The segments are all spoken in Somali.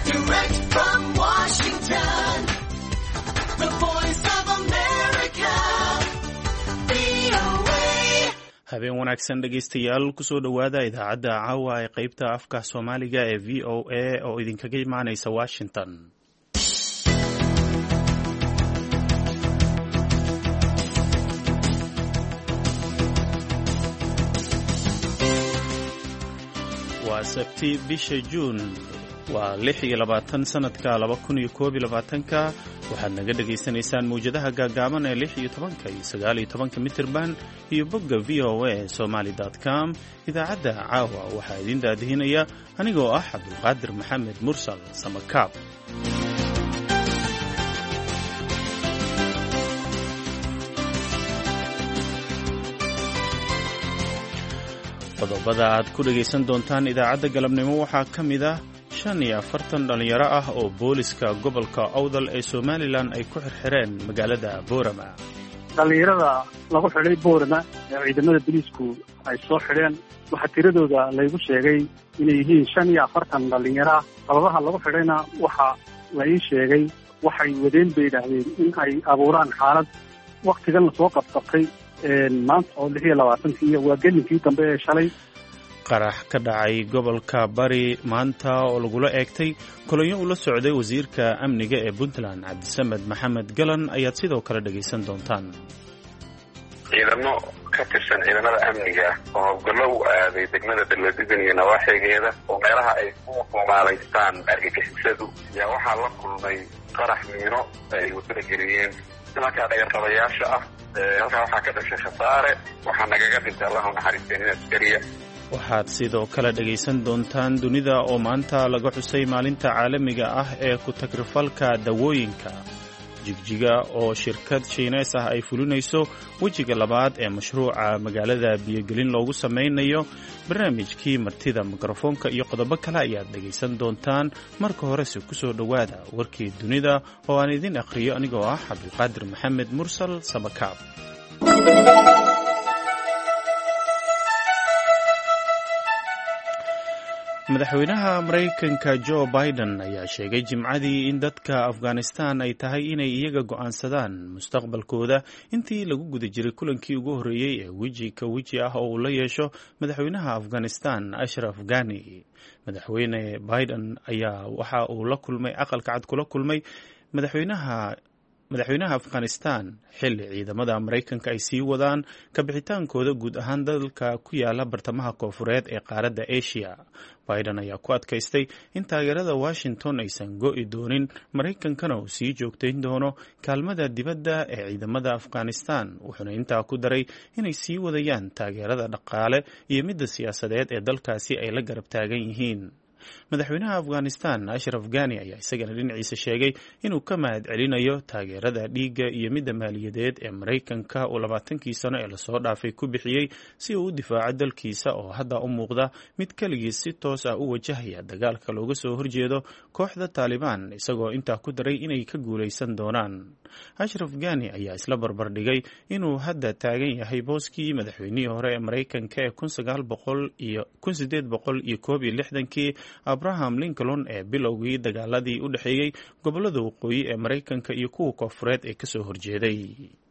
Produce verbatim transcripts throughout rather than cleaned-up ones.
Direct from Washington, the voice of America, V O A. habeen wanaagsan dhegaystayaal kusoo dhowaada idaacadda caawa ee qaybta afka Soomaaliga ee V O A oo idinkaga imaanaysa Washington. waa Sabti bisha Juun waa lix iyo labaatan sanadka laba kun iyo koob iyo labaatan-ka waxaad naga dhageysanaysaan mawjadaha gaagaaban ee lix iyo tobanka iyo sagaal iyo tobanka mitirban iyo bogga v o a somali dot com. idaacadda caawa waxaa idin daadihinaya anigoo ah Cabdulqaadir Maxamed Mursal Samakaab. qodobada aad ku dhagaysan doontaan idaacadda galabnimo waxaa ka mid ah shan iyo afartan dhalinyaro ah oo booliska gobolka Awdal ee Somalilan ay ku xirxireen magaalada Boorama. dhalinyarada lagu xidhay Boorama ee ciidamada booliisku ay soo xidheen waxaa tiradooda laygu sheegay inay yihiin shan iyo afartan dhalinyaro ah. sababaha lagu xidhayna waxaa la ii sheegay waxay wadeen bay yidhaahdeen in ay abuuraan xaalad waktigan lasoo qabqabtay maanta oo lix iyo labaatankii waa gelinkii dambe ee shalay. qarax ka dhacay gobolka Bari maanta oo lagula eegtay kolonyo ula socday wasiirka amniga ee Puntland Cabdisamed Maxamed Galan ayaad sidoo kale dhagaysan doontaan. ciidamo ka tirsan ciidamada amniga oo howlgallo u aaday degmada Beledweyne iyo nawaaxigeeda oo meelaha ay ku xumaalaystaan argagixisadu ayaa waxaa la kulmay qarax miino ay wadada geliyeen nimanka dhaqaaqayaasha ah. halkaa waxaa ka dhashay khasaare waxaa nagaga dhintay allahu naxariisteen in askariya. waxaad sidoo kale dhagaysan doontaan dunida oo maanta laga xusay maalinta caalamiga ah ee ku tagrifalka dawooyinka. jigjiga oo shirkad Shiineys ah ay fulinayso wejiga labaad ee mashruuca magaalada biyogelin loogu samaynayo. barnaamijkii martida mikrofoonka iyo qodobo kale ayaad dhagaysan doontaan. marka horese kusoo dhowaada warkii dunida oo aan idin akhriyo anigoo ah Cabdulqaadir Maxamed Mursal Samakaab. madaxweynaha Mareykanka Joe Biden ayaa sheegay Jimcadii in dadka Afghanistan ay tahay inay iyaga go'aansadaan mustaqbalkooda intii lagu guda jiray kulankii ugu horeeyay ee weji ka weji ah oo uu la yeesho madaxweynaha Afghanistan Ashraf Ghani. madaxweyne Biden ayaa waxa uu la kulmay aqalka cad kula kulmay madaxweynaha madaxweynaha Afghanistan xilli ciidamada Mareykanka ay sii wadaan ka bixitaankooda guud ahaan dalka ku yaala bartamaha koonfureed ee qaaradda Asia. Biden ayaa ku adkaystay in taageerada Washington aysan go'i doonin, Mareykankana uu sii joogtayn doono kaalmada dibadda ee ciidamada Afghanistan. wuxuuna intaa ku daray inay sii wadayaan taageerada dhaqaale iyo midda siyaasadeed ee dalkaasi ay la garab taagan yihiin. madaxweynaha Afghanistan Ashraf Ghani ayaa isagana dhinaciisa sheegay inuu ka mahad celinayo taageerada dhiigga iyo midda maaliyadeed ee Mareykanka oo labaatankii sano ee lasoo dhaafay ku bixiyey si uu u difaaco dalkiisa oo hadda u muuqda mid kaligiis si toos ah u wajahaya dagaalka looga soo horjeedo kooxda Taliban, isagoo intaa ku daray inay ka guulaysan doonaan. Ashraf Ghani ayaa isla barbar dhigay inuu hadda taagan yahay booskii madaxweynihii hore ee Mareykanka ee kun sideed boqol iyo koob iyo lixdankii Abraham Lincoln ee bilowgii dagaaladii u dhexeeyay gobollada waqooyi ee Mareykanka iyo kuwa koonfureed ee kasoo horjeeday.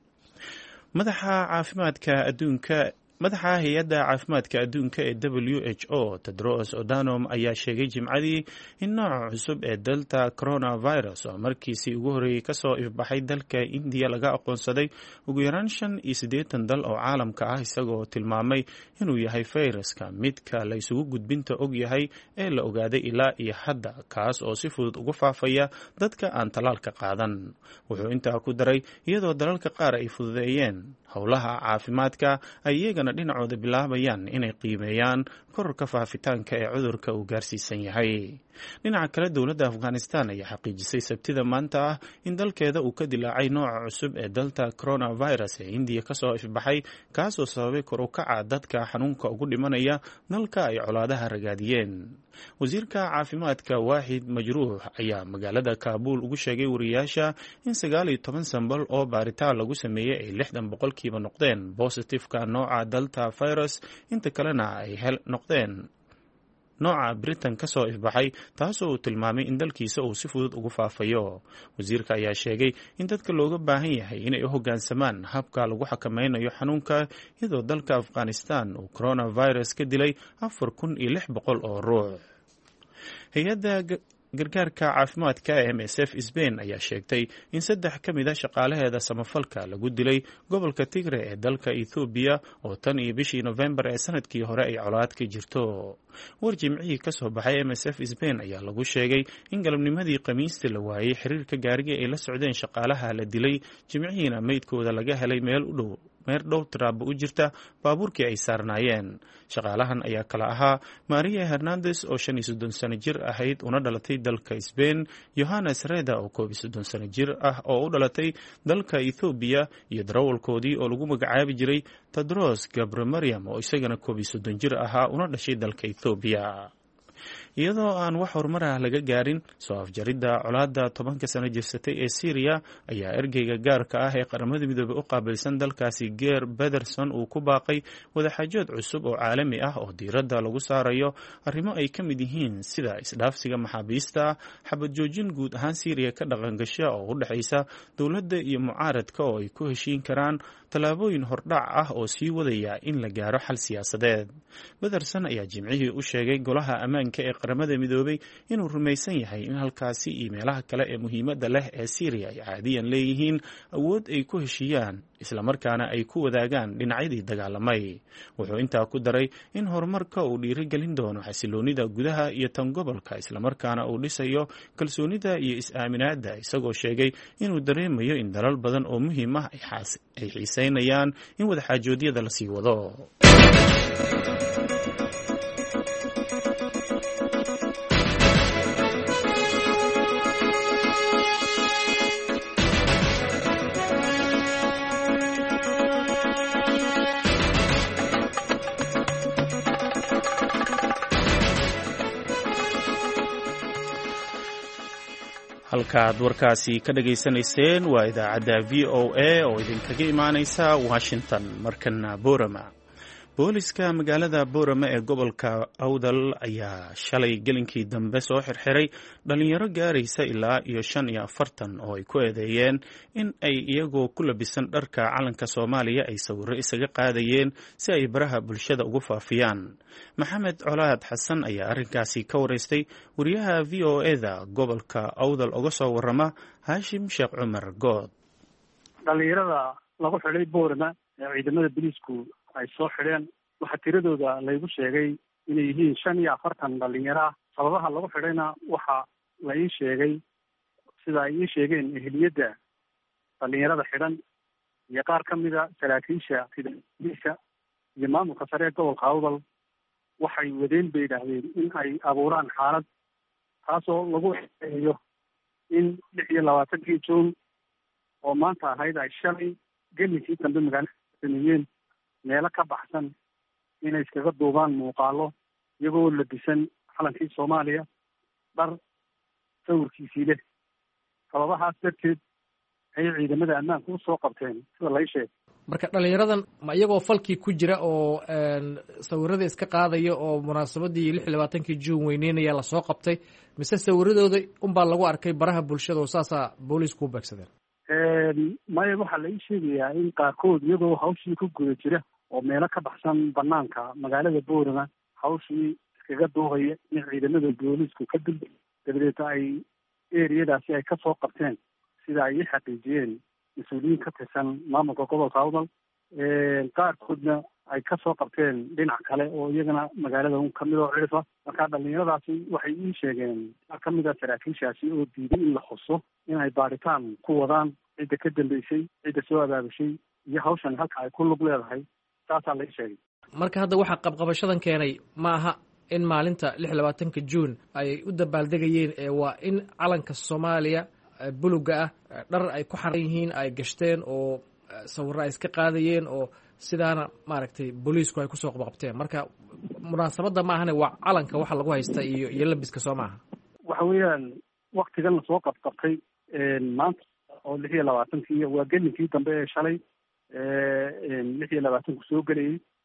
madaxa caafimaadka adduunka madaxa hay'adda caafimaadka adduunka ee W H O Tedros Adhanom ayaa sheegay Jimcadii in nooca cusub ee Delta coronavirus oo markiisii ugu horreeyay kasoo ifbaxay dalka India laga aqoonsaday ugu yaraan shan iyo siddeetan dal oo caalamka ah, isagoo tilmaamay inuu yahay fayraska midka la isugu gudbinta og yahay ee la ogaaday ilaa iyo hadda, kaas oo si fudud uga faafaya dadka aan talaalka qaadan. wuxuu intaa ku daray iyadoo dalalka qaar ay fududeeyeen howlaha caafimaadka ay iyagana dhinacooda bilaabayaan inay qiimeeyaan kororka faafitaanka ee cudurka uu gaarsiisan yahay. dhinaca kale, dowladda Afghanistan ayaa xaqiijisay Sabtida maanta ah in dalkeeda uu ka dilaacay nooca cusub ee Delta coronavirus ee India kasoo ifbaxay, kaasoo sababay kor u kaca dadka xanuunka ugu dhimanaya dalka ay colaadaha ragaadiyeen. wasiirka caafimaadka Waahid Majruux ayaa magaalada Kaabul ugu sheegay wariyaasha in sagaal iyo toban sambal oo baaritaan lagu sameeyey ay lixdan boqolkiiba noqdeen positifka nooca Delta virus, inta kalena ay hel noqdeen nooca britain ka soo ifbaxay taasoo uu tilmaamay in dalkiisa uu si fudud ugu faafayo. wasiirka ayaa sheegay in dadka looga baahan yahay inay u hoggaansamaan habka lagu xakameynayo xanuunka, iyadoo dalka afghanistan uu coronavirus ka dilay afar kun iyo lix boqol oo ruux. hay-adda gargaarka caafimaadka ee m s f Spain ayaa sheegtay in saddex ka mid a shaqaalaheeda samafalka lagu dilay gobolka Tigray ee dalka Ethiopia oo tan iyo bishii November ee sanadkii hore ay colaad ka jirto. war jimcihii ka soo baxay m s f Spain ayaa lagu sheegay in galabnimadii Khamiistii la waayay xiriirka gaariga ay la socdeen shaqaalaha la dilay, jimcihiina meydkooda laga helay meel u dhow meer dhowr tiraabo u jirta baabuurkii ay saarnaayeen. shaqaalahan ayaa kala ahaa Maria Hernandez oo shan iyo soddon sano jir ahayd una dhalatay dalka Spain, Johannes Reda oo koob iyo soddon sano jir ah oo u dhalatay dalka Ethiopia, iyo darawalkoodii oo lagu magacaabi jiray Tedros Ghebreyesus oo isagana koob iyo soddon jir ahaa una dhashay dalka Ethiopia. iyadoo aan wax horumar ah laga gaarin soo afjaridda colaadda tobanka sano jirsatay ee Syria, ayaa ergeyga gaarka ah ee qaramada midoobay u qaabilsan dalkaasi Geir Pedersen uu ku baaqay wadaxaajood cusub oo caalami ah oo diiradda lagu saarayo arrimo ay ka mid yihiin sida isdhaafsiga maxaabiista, xabad joojin guud ahaan Syria ka dhaqangasha oo u dhexaysa dowladda iyo mucaaradka oo ay ku heshiin karaan tallaabooyin hordhac ah oo sii wadaya in la gaaro xal siyaasadeed. Pedersen ayaa jimcihii u sheegay golaha ammaanka ee qaramada midoobay inuu rumaysan yahay in halkaasi iyo meelaha kale ee muhiimadda leh ee Syria ay caadiyan leeyihiin awood ay ku heshiiyaan, islamarkaana ay ku wadaagaan dhinacyadii dagaalamay. wuxuu intaa ku daray in horumarka uu dhiirigelin doono xasiloonida gudaha iyo tan gobolka, islamarkaana uu dhisayo kalsoonida iyo is-aaminaadda, isagoo sheegay inuu dareemayo in dalal badan oo muhiim ah ay xiiseynayaan in wadaxaajoodyada la sii wado. halkaad warkaasi ka dhageysanayseen waa idaacadda v o a oo idinkaga imaaneysa Washington. markana Boorama. booliska magaalada Boorama ee gobolka Awdal ayaa shalay gelinkii dambe soo xirxiray dhalinyaro gaaraysa ilaa iyo shan iyo afartan oo ay ku eedeeyeen in ay iyagoo ku labisan dharka calanka Soomaaliya ay sawirro isaga qaadayeen si ay baraha bulshada ugu faafiyaan. Maxamed Colaad Xasan ayaa arrinkaasi ka wareystay wariyaha v o a-da gobolka Awdal uga soo warama Haashim Sheekh Cumar Good. dhalinyarada lagu xidhay Boorama ee ciidamada booliisku ay soo xidheen waxaa tiradooda laygu sheegay inay yihiin shan iyo afartan dhalinyaro ah. sababaha lagu xidhayna waxa la ii sheegay sida ay ii sheegeen ehliyadda dhalinyarada xidhan iyo qaar ka mida saraakiisha booliiska iyo maamulka sare ee gobolka Awdal waxay wadeen bay yidhaahdeen in ay abuuraan xaalad taasoo lagu eeyo in lix iyo labaatankii juun oo maanta ahayd ay shalay gelinkii dambe magaalada sameeyeen meelo ka baxsan inay iskaga duubaan muuqaalo iyagoo labisan calankii Soomaaliya, dhar sawirkiisii leh. sababahaas darteed ayay ciidamada ammaanka u soo qabteen sida la sheegay. marka dhalinyaradan ma iyagoo falkii ku jira oo sawirada iska qaadaya oo munaasabadii lix iyo labaatankii juun weyneynaya la soo qabtay, mise sawiradooda unbaa lagu arkay baraha bulshada oo saasaa booliisku u beegsadeen? maya waxaa la ii sheegayaa in qaarkood iyagoo hawshii ku guda jira oo meelo ka baxsan banaanka magaalada Boorama hawshii iskaga duubaya in ciidamada booliisku ka dul dabadeed ay eriyadaasi ay kasoo qabteen sida ay xaqiijiyeen mas-uuliyiin ka tirsan maamulka gobolka Awdal. qaarkoodna ay kasoo qabteen dhinac kale oo iyagana magaalada un kamid oo cirfa. marka dhalinyaradaasi waxay ii sheegeen qaar ka mid a saraakiishaasi oo diiday in la xuso in ay baaritaan ku wadaan cidda ka dambeysay, cidda soo abaabushay iyo hawshan halka ay ku lug leedahay. saasaa la ii sheegay. marka hadda waxaa qabqabashadan keenay ma aha in maalinta lix iyo labaatanka juun ay u dabaaldegayeen, ee waa in calanka Soomaaliya buluga ah dhar ay ku xaran yihiin ay gashteen oo sawirro ay iska qaadayeen oo sidaana maaragtay booliisku ay kusoo qabqabteen. marka munaasabadda ma ahane waa calanka waxa lagu haysta iyo iyo labiska soo maaha. waxa weeyaan waktigan lasoo qabqabtay maanta oo lix iyo labaatankii waa gelinkii dambe ee shalay lix iyo labaatanku soo gelayay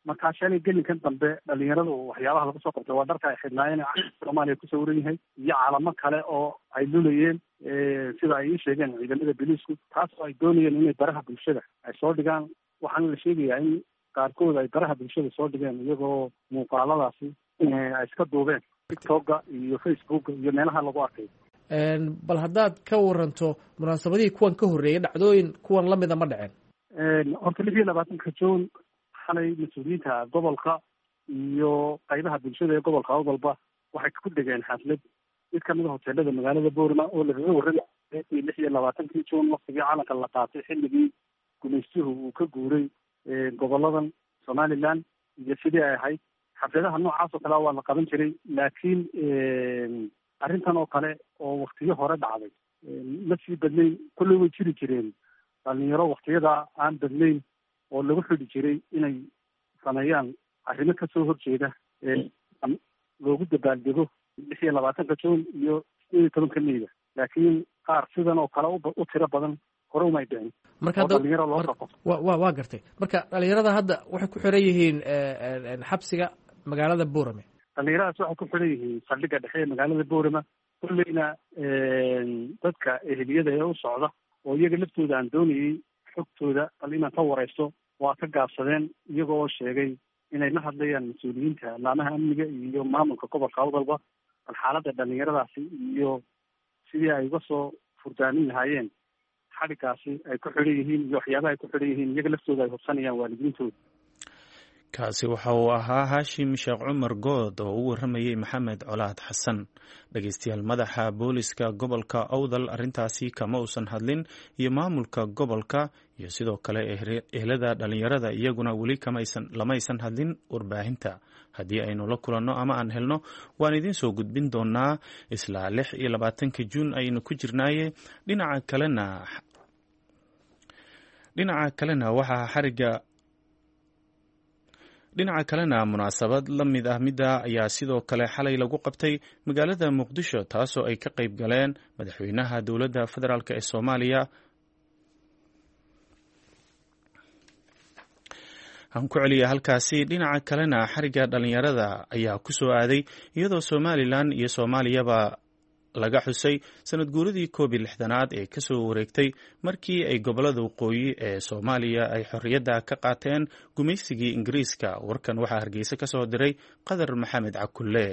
markaa shalay gelinkan dambe dhalinyaradu waxyaabaha lagu soo qabtay waa dharka ay xidhnaayeen soomaaliya ku sawiran yahay iyo calamo kale oo ay lulayeen sida ay ii sheegeen ciidamada biliisku taas oo ay doonayeen inay baraha bulshada ay soo dhigaan waxaana la sheegayaa in qaarkood ay baraha bulshada soo dhigeen iyagoo muuqaaladaasi ay iska duubeen tiktoka iyo facebooka iyo meelaha lagu arkay. bal haddaad ka waranto munaasabadihii kuwan ka horreeyay dhacdooyin kuwan lamida ma dhaceen? horta lix iyo labaatanka juun xalay mas-uuliyiinta gobolka iyo qaybaha bulshada ee gobolka awdalba waxay ku dhigeen xaflad mid kamid a hoteelada magaalada boorama oo lagaga warramay lix iyo labaatankii juun waktigii calanka la qaatay xilligii gumaystuhu uu ka guuray goboladan somaliland iyo sidii ay ahayd. xafladaha noocaas oo kale waa la qaban jiray, laakiin arrintan oo kale oo waktiyo hore dhacday ma sii badnayn. kolley way jiri jireen dhalinyaro waktiyada aan badnayn oo lagu xidhi jiray inay sameeyaan arrimo kasoo horjeeda loogu dabaaldego lix iyo labaatanka juun iyo sideed iyo tobanka meyda, laakiin qaar sidan oo kale u tiro badan hore umay dhicin. marka dhalinyaro loo soo qabto wa waa gartay. marka dhalinyarada hadda waxay ku xiran yihiin xabsiga magaalada boorame. dhalinyaradaas waxay ku xiran yihiin saldhigga dhexe ee magaalada boorama. kolleyna dadka eheliyada ee u socda oo iyaga laftooda aan doonayay xogtooda bal inaan ka wareysto waa ka gaabsadeen iyaga oo sheegay inay la hadlayaan mas-uuliyiinta laamaha amniga iyo maamulka gobolka awdalba bal xaaladda dhalinyaradaasi iyo sidii ay uga soo furdaamin lahaayeen xadhigaasi ay ku xidhan yihiin iyo waxyaabaha ay ku xidhan yihiin iyaga laftooda ay hubsanayaan waalidiintooda. kaasi waxa uu ahaa haashim sheekh cumar good oo u warramayey maxamed colaad xasan. dhegeystayaal, madaxa booliska gobolka awdal arrintaasi kama uusan hadlin iyo maamulka gobolka iyo sidoo kale ehelada dhalinyarada iyaguna weli kamaysan lamaysan hadlin warbaahinta. haddii aynu la kulanno ama aan helno waan idiin soo gudbin doonaa. isla lix iyo labaatanka juun aynu ku jirnaaye dhinaca kalena dhinaca kalena waxaa xariga dhinaca kalena munaasabad la mid ah midda ayaa sidoo kale xalay lagu qabtay magaalada muqdisho, taasoo ay ka qayb galeen madaxweynaha dowladda federaalk ee soomaaliya. aan ku celiya halkaasi. dhinaca kalena xariga dhalinyarada ayaa ku soo aaday iyadoo somalilan iyo soomaaliyaba laga xusay sanad guuradii koob iyo lixdanaad ee kasoo wareegtay markii ay gobolada waqooyi ee soomaaliya ay xorriyadda ka qaateen gumaysigii ingiriiska. warkan waxaa hargeysa ka soo diray qadar maxamed cakulle.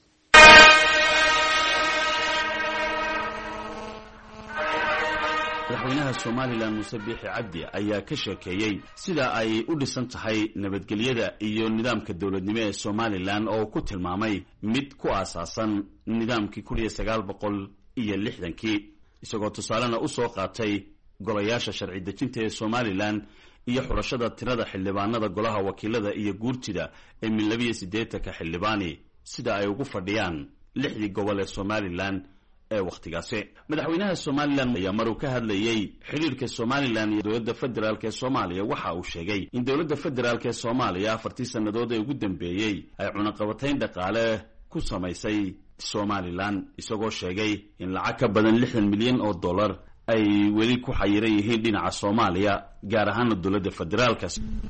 madaxweynaha somalilan muuse biixi cabdi ayaa ka sheekeeyey sida ay u dhisan tahay nabadgelyada iyo nidaamka dowladnimo ee somalilan oo ku tilmaamay mid ku aasaasan nidaamkii kun iyo sagaal boqol iyo lixdankii, isagoo tusaalena u soo qaatay golayaasha sharci dejinta ee somalilan iyo xulashada tirada xildhibaanada golaha wakiilada iyo guurtida ee min labiyo siddeetanka xildhibaani sida ay ugu fadhiyaan lixdii gobol ee somalilan ee wakhtigaasi. madaxweynaha somalilan ayaa maruu ka hadlayey xidhiirka somalilan iyo dowladda federaalk ee soomaaliya waxa uu sheegay in dowladda federaalk ee soomaaliya afartii sannadood ee ugu dambeeyey ay cunaqabatayn dhaqaale ku samaysay somalilan, isagoo sheegay in lacag ka badan lixdan milyan oo dollar ay weli ku xayiran yihiin dhinaca soomaaliya, gaar ahaana dowladda federaalka.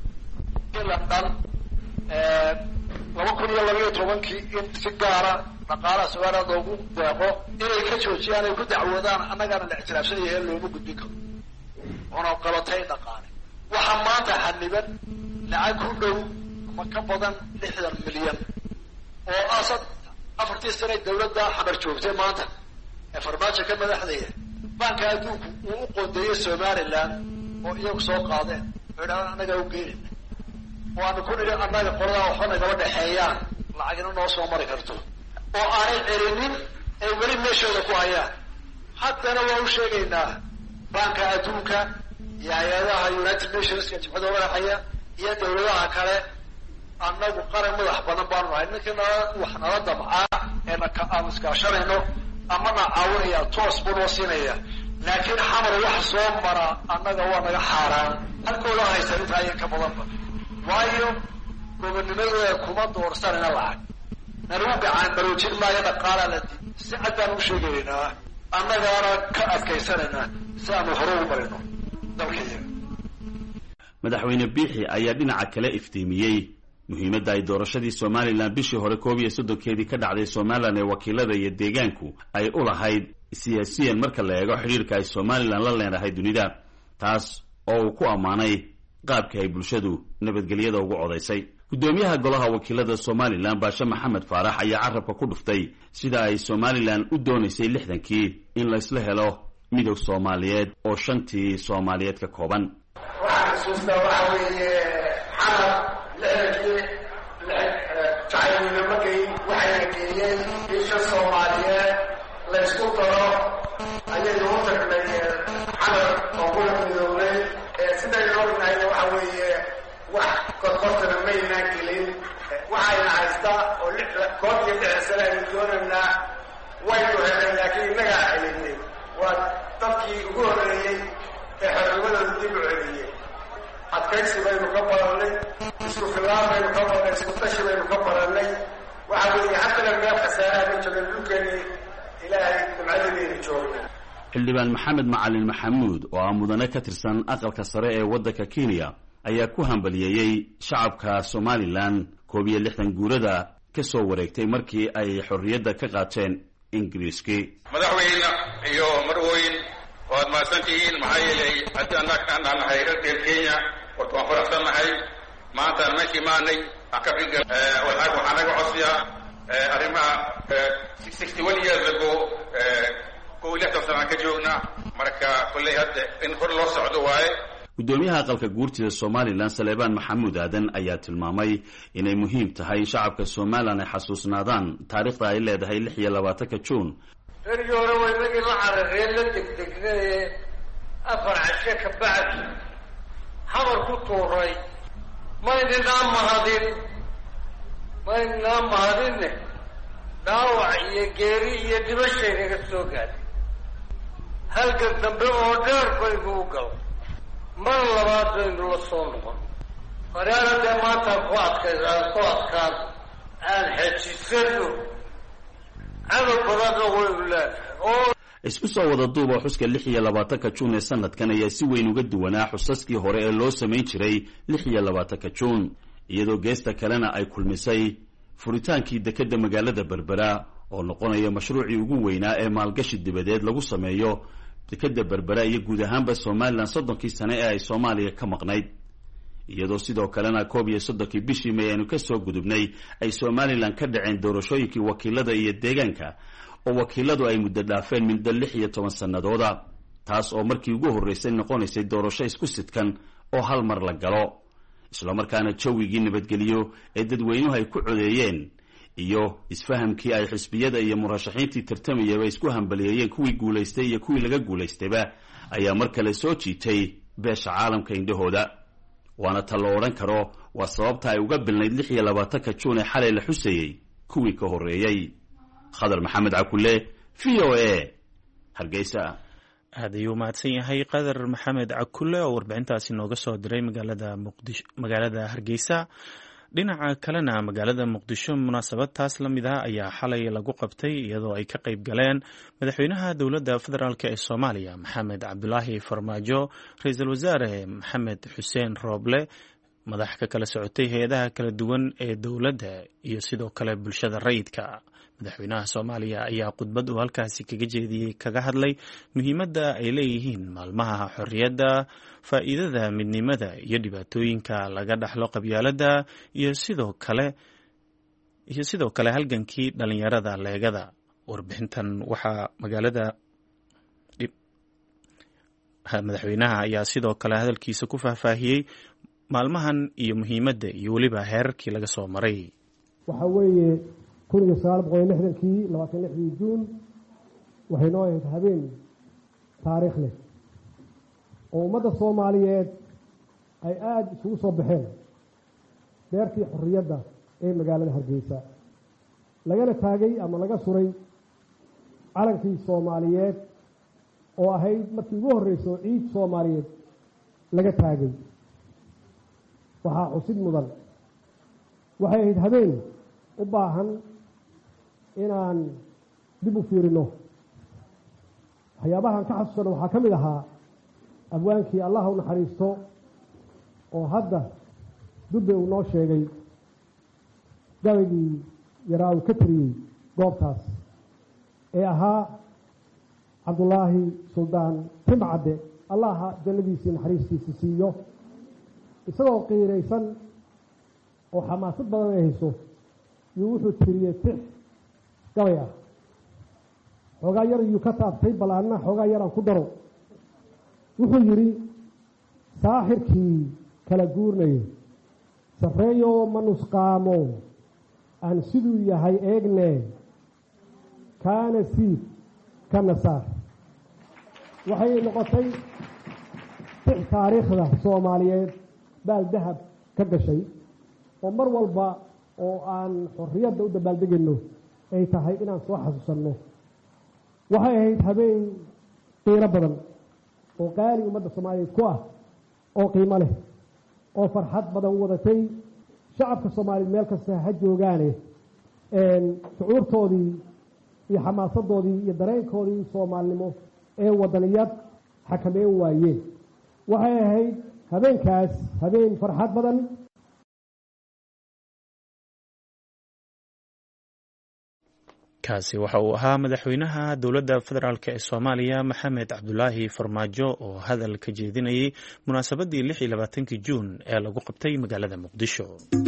laba kun iyo labayo tobankii in si gaara dhaqaalaha somaliland loogu deeqo inay ka joojiyaan ay ku dacwoodaan annagaana la ictiraafsan yahay looma gudbin karo oona qabatay dhaqaale. waxaa maanta xaniban lacag ku dhow ama ka badan lixdan milyan oo asad afartii sane dawladda xamar joogtay maanta ee farmaajo ka madaxdaya banka adduunku uu u qoondeeyey somaliland oo iyagu soo qaadeen oo idhahdaan annagaa u geynayna oo aanu ku nidhi annaga qoladaa waxba nagaba dhexeeyaan lacagina noo soo mari karto oo aanay celinin ay weli meeshooda ku hayaan. haddana waa u sheegaynaa banka adduunka iyo hay-adaha united nationska jimcada madaxaya iyo dawladaha kale annagu qaran madax badan baanu nahay. ninkii nala wax nala damcaa ee naka aan iskaashanayno amana caawinaya toos buu noo siinaya, laakiin xamar wax soo mara annaga waa naga xaaraan. halkooda haysan intaa ayan ka badanba, waayo gobonnimadooda kuma doorsanayna lacag nalagu gacaan baroojin maayo dhaqaalaa la dib. si cad baan u sheegaynaa annagaana ka adkaysanaynaa si aanu hore ugu marino dalkayaga. madaxweyne biixi ayaa dhinaca kale iftiimiyey muhiimadda ay doorashadii somalilan bishii hore koob iyo soddonkeedii ka dhacday somalilan ee wakiilada iyo deegaanku ay u lahayd siyaasiyan marka la eego xidhiirka ay somalilan la leenahay dunida, taas oo uu ku ammaanay qaabka ay bulshadu nabadgelyada ugu codaysay. guddoomiyaha golaha wakiilada somalilan baashe maxamed faarax ayaa carabka ku dhuftay sida ay somalilan u doonaysay lixdankii in laysla helo midowg soomaaliyeed oo shantii soomaaliyeed ka kooban. waxaan xusuustaa waxa weeye xalab lixdankii jacayl markay waxayna geeyeen bisha soomaaliyeed laysku daro ayaynu u tagnay xalab oo kula midoobay. sidaynu ognahayna waxa weeye wax korkortana maynaan gelin, waxayna haystaa oo koob iyo lixdan sane aynu doonaynaa waynu helay, laakiin innagaa celinay. waa dadkii ugu horeeyey ee xornimadooda dib u celiyey. adkaysi baynu ka barannay, isku filaan baynu ka barannay, isku tashi baynu ka barannay. waxa weeye haddana meel khasaaraha ma joogan, dhulkeennii ilaahay nimcadeedaynu joogna. xildhibaan maxamed macalin maxamuud oo ah mudane ka tirsan aqalka sare ee waddanka kenya ayaa ku hambaliyeeyey shacabka somalilan koob iyo lixdan guurada ka soo wareegtay markii ay xorriyadda ka qaateen ingiriiskii. madaxweyne iyo marwooyin waad mahadsan tihiin, maxaa yeelay haddii annaga aan nahay reer kenya horta waan faraxsannahay. maanta aan meeshii maanay aan ka figal waxaa naga codsiya arrimaha sixty one years ago kow iyo lixdan sanaan ka joogna, marka kolley hadda in hor loo socdo waaye. guddoomiyaha aqalka guurtida somalilan saleebaan maxamuud aadan ayaa tilmaamay inay muhiim tahay in shacabka somalilan ay xasuusnaadaan taariikhda ay leedahay lix iyo labaatanka juun. berigii hore waa inagii la carareen la degdegnaye afar cashe ka bacdi xamar ku tuuray. maynanaa mahadin maynanaa mahadinne dhaawac iyo geeri iyo dhibashay naga soo gaadhay. halgan dambe oo dheer baynu u gal, mar labaad baynu la soo noqon. qaraara dee maantaan ku adkay aan ku adkaan aan xejisano cadow badanna waynu leenahay. oo isku soo wada duuba xuska lix iyo labaatanka juun ee sanadkan ayaa si weyn uga duwanaa xusaskii hore ee loo samayn jiray lix iyo labaatanka juun, iyadoo geesta kalena ay kulmisay furitaankii dekedda magaalada berbera oo noqonaya mashruucii ugu weynaa ee maalgashi dibadeed lagu sameeyo dekedda berbera iyo guud ahaanba somalilan soddonkii sane ee ay soomaaliya ka maqnayd. iyadoo sidoo kalena koob iyo soddonkii bishii may aynu ka soo gudubnay ay somalilan ka dhaceen doorashooyinkii wakiilada iyo deegaanka oo wakiiladu ay muddo dhaafeen muddo lix iyo toban sannadooda, taas oo markii ugu horreysay noqonaysay doorasho isku sidkan oo hal mar la galo, islamarkaana jawigii nabadgeliyo ee dadweynuhu ay ku codeeyeen iyo isfahamkii ay xisbiyada iyo murashaxiintii tartamayaba isku hambaliyeeyeen kuwii guulaystay iyo kuwii laga guulaystayba ayaa mar kale soo jiitay beesha caalamka indhahooda. waana ta la odhan karo waa sababta ay uga bilnayd lix iyo labaatanka juun ee xalay la xusayey kuwii ka horreeyey. khadar maxamed cakulle, v o a, hargeysa. aad ayuu mahadsan yahay qadar maxamed cakulle oo warbixintaasi nooga soo diray magaalada muqdisho magaalada hargeysa. dhinaca kalena magaalada muqdisho munaasabad taas la mid ah ayaa xalay lagu qabtay iyadoo ay ka qayb galeen madaxweynaha dowladda federaalk ee soomaaliya maxamed cabdulaahi farmaajo, ra-iisul wasaare maxamed xuseen rooble, madax ka kala socotay hay-adaha kala duwan ee dowladda iyo sidoo kale bulshada rayidka. madaxweynaha soomaaliya ayaa khudbad uu halkaasi kaga jeediyey kaga hadlay muhiimadda ay leeyihiin maalmaha xorriyadda, faa'iidada midnimada iyo dhibaatooyinka laga dhaxlo qabyaaladda iyo sidoo kale iyo sidoo kale halgankii dhalinyarada leegada. warbixintan waxaa magaalada madaxweynaha ayaa sidoo kale hadalkiisa ku faahfaahiyey maalmahan iyo muhiimadda iyo weliba heerarkii laga soo maray. waxa weeye kun iyo sagaal boqol iyo lixdankii labaatan lixdii juun waxay noo ahayd habeen taariikh leh oo ummadda soomaaliyeed ay aada isugu soo baxeen beertii xorriyadda ee magaalada hargeysa, lagana taagay ama laga suray calankii soomaaliyeed oo ahayd markii ugu horreyso ciid soomaaliyeed laga taagay. waxaa xusid mudan waxay ahayd habeen u baahan inaan dib u fiirino. waxyaabahan ka xasuusana waxaa ka mid ahaa abwaankii allah u naxariisto oo hadda dubbe uu noo sheegay gabaygii yaraa uu ka tiriyey goobtaas ee ahaa cabdulaahi suldaan timcadde allaha jannadiisii naxariistiisa siiyo isagoo qiiraysan oo xamaasad badan ay hayso yuu wuxuu tiriyey tix gabay ah xoogaa yar yuu ka taabtay bal anna xoogaa yaraan ku daro wuxuu yidhi saaxirkii kala guurnayay sarreeyo ma nusqaamo aan siduu yahay eegne kaana siid kana saar waxay noqotay tix taariikhda soomaaliyeed baal dahab ka gashay oo mar walba oo aan xorriyadda u dabaaldegayno ay tahay inaan soo xasuusanno waxay ahayd habeen qiiro badan oo qaali ummadda soomaaliyeed ku ah oo qiimo leh oo farxad badan wadatay shacabka soomaaliyeed meel kasta ha joogaane shucuurtoodii iyo xamaasadoodii iyo dareenkoodii soomaalinimo ee wadaniyad xakameyn waayeen waxay ahayd habeenkaas habeen farxad badan. kaasi waxa uu ahaa madaxweynaha dowladda federaalk ee soomaaliya maxamed cabdulaahi farmaajo oo hadal ka jeedinayay munaasabaddii lix iyo labaatankii juun ee lagu qabtay magaalada muqdisho.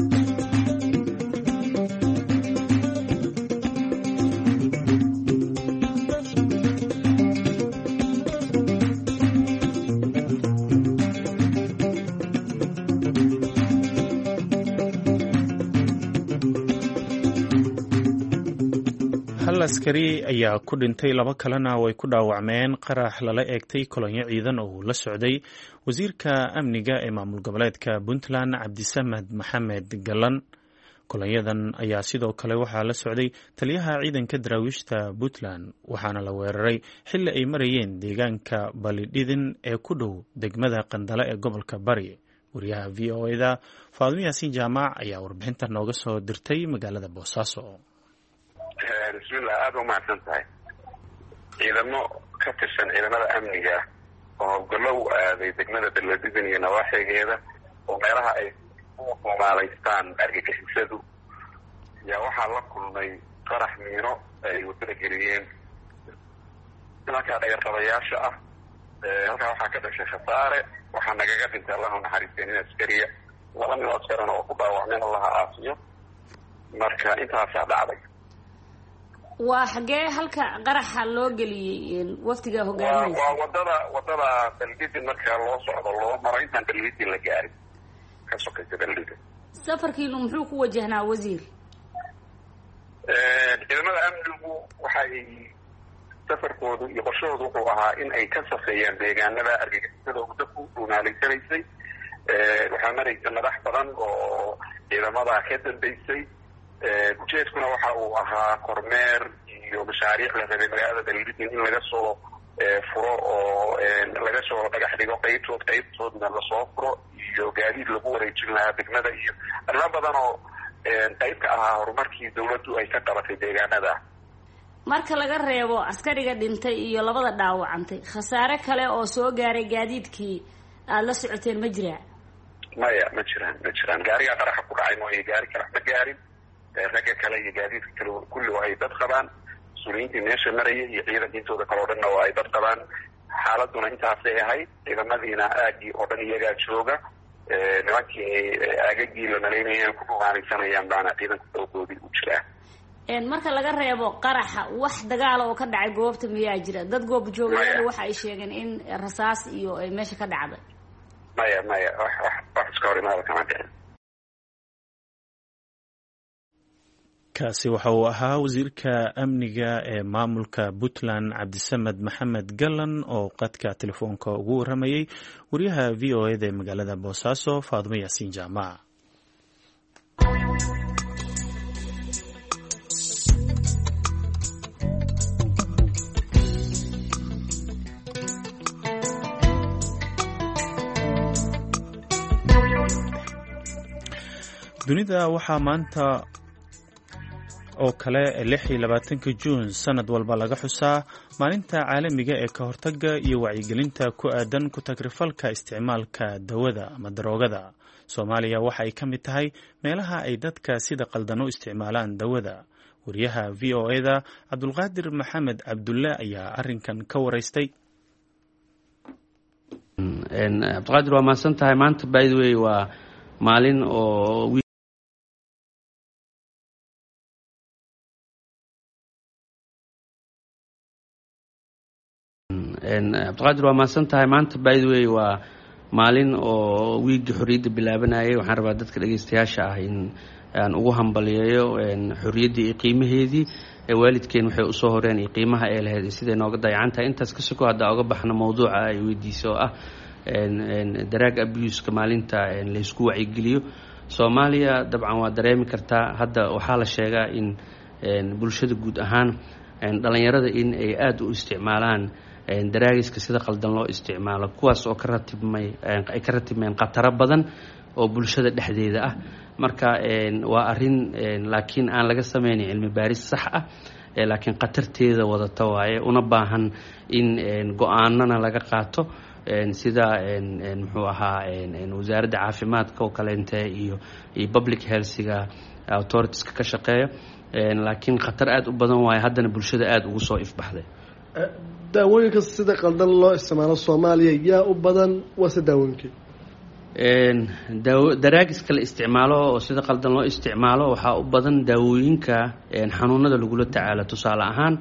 askari ayaa ku dhintay laba kalena way ku dhaawacmeen qarax lala eegtay kolonyo ciidan oo uu la socday wasiirka amniga ee maamul goboleedka puntland cabdisamed maxamed galan. kolonyadan ayaa sidoo kale waxaa la socday taliyaha ciidanka daraawiishta puntland waxaana la weeraray xilli ay marayeen deegaanka balidhidin ee ku dhow degmada qandale ee gobolka bari. wariyaha v o eda faadimo yaasiin jaamac ayaa warbixinta nooga soo dirtay magaalada boosaaso. bismillah aada u mahadsan tahay. ciidamo ka tirsan ciidamada amniga oo howlgallo u aaday degmada baladidan iyo nawaaxigeeda oo meelaha ay ku maalaystaan argagixisadu yaa waxaa la kulmay qarax miino ay wadada geliyeen nimankaa dhagarqabayaasha ah. halkaa waxaa ka dhashay khasaare, waxaa nagaga dhintay allahu naxariisteen in askariya, laba nin oo askarana oo ku dhaawacmeen allaha aafiyo. marka intaasaa dhacday. waa xagee halka qaraxa loo geliyey waftiga hogaaminaysa? waa wadada wadada balidin marka loo socdo loo maro intaan balidin la gaarin ka sokaysa balidin. safarkiinu muxuu ku wajahnaa wasiir? ciidamada amnigu waxay safarkoodu iyo qorshahoodu wuxuu ahaa in ay ka safeeyaan deegaanada argagixisada wadda ku dhuunaalaysanaysay. waxaa maraysa madax badan oo ciidamada ka dambeysay. ujeedkuna waxa uu ahaa kormeer iyo mashaariic la rabay magaalada balidin in laga soo furo oo laga soo dhagax dhigo qaybtood qaybtoodna lasoo furo iyo gaadiid lagu wareejin lahaa degmada iyo arrimo badan oo qayb ka ahaa horumarkii dawladdu ay ka qabatay deegaanada. marka laga reebo askariga dhintay iyo labada dhaawacantay, khasaare kale oo soo gaaray gaadiidkii aada la socoteen ma jiraa? maya ma jiraan ma jiraan gaarigaa qaraxa ku dhacay mooye gaari kale ma gaarin. ragga kale iyo gaadiidka kale kulli waa ay dad qabaan, mas-uuliyiintii meesha maraya iyo ciidanka intooda kale oo dhanna waa ay dad qabaan. xaaladuna intaasay ahayd. ciidamadiina aagii oo dhan iyagaa jooga. nimankii aagagii la malaynaya ku dhumaanaysanayaan baana ciidanka dowgoodii u jiraa. marka laga reebo qaraxa, wax dagaala oo ka dhacay goobta miyaa jira? dad goob joogayaal waxa ay sheegeen in rasaas iyo ay meesha ka dhacday. maya maya wax wax iska hor imaada kama dhicin. kaasi waxa uu ahaa wasiirka amniga ee maamulka puntland cabdisamed maxamed galan oo qadka telefoonka ugu waramayay wariyaha v o eda ee magaalada boosaaso faadimo yaasiin jaamac. dunida waxaa maanta oo kale lix iyo labaatanka juun sanad walba laga xusaa maalinta caalamiga ee ka hortagga iyo wacyigelinta ku aadan ku tagrifalka isticmaalka dawada ama daroogada. soomaaliya waxa ay ka mid tahay meelaha ay dadka sida qaldan u isticmaalaan dawada. wariyaha v o eda cabdulqaadir maxamed cabdulle ayaa arinkan ka waraystay. cabdiqaadir waa mahadsan tahay. maanta by the way waa maalin oo cabdiqaadir waa mahadsan tahay maanta by the way waa maalin oo wiigii xorriyadda bilaabanayay. waxaan rabaa dadka dhegeystayaasha ah in aan ugu hambaliyeeyo xorriyaddii iyo qiimaheedii. waalidkeen waxay usoo horeen iyo qiimaha ay lahayd siday nooga dayacan tahay. intaas ka soko hadda oga baxno mawduuca ay weydiiso oo ah daraag abuska maalinta laysku wacyigeliyo. soomaaliya dabcan waa dareemi kartaa hadda waxaa la sheegaa in bulshada guud ahaan dhalinyarada in ay aada u isticmaalaan daraagiska sida qaldan loo isticmaalo, kuwaas oo ka ratibmay ay ka ratibmeen khataro badan oo bulshada dhexdeeda ah. marka waa arin laakiin aan laga sameynin cilmi baaris sax ah, laakiin khatarteeda wadata waaye, una baahan in go-aanana laga qaato sida muxuu ahaa wasaaradda caafimaadka oo kaleente iyo iyo public healthga authoritiska ka shaqeeya. laakiin khatar aada u badan waaye, haddana bulshada aada ugu soo ifbaxday. daawooyinka sida qaldan loo isticmaalo soomaaliya yaa u badan wase daawooyinkii daraagiska la isticmaalo oo sida qaldan loo isticmaalo waxaa u badan daawooyinka xanuunada lagula tacaalo. tusaale ahaan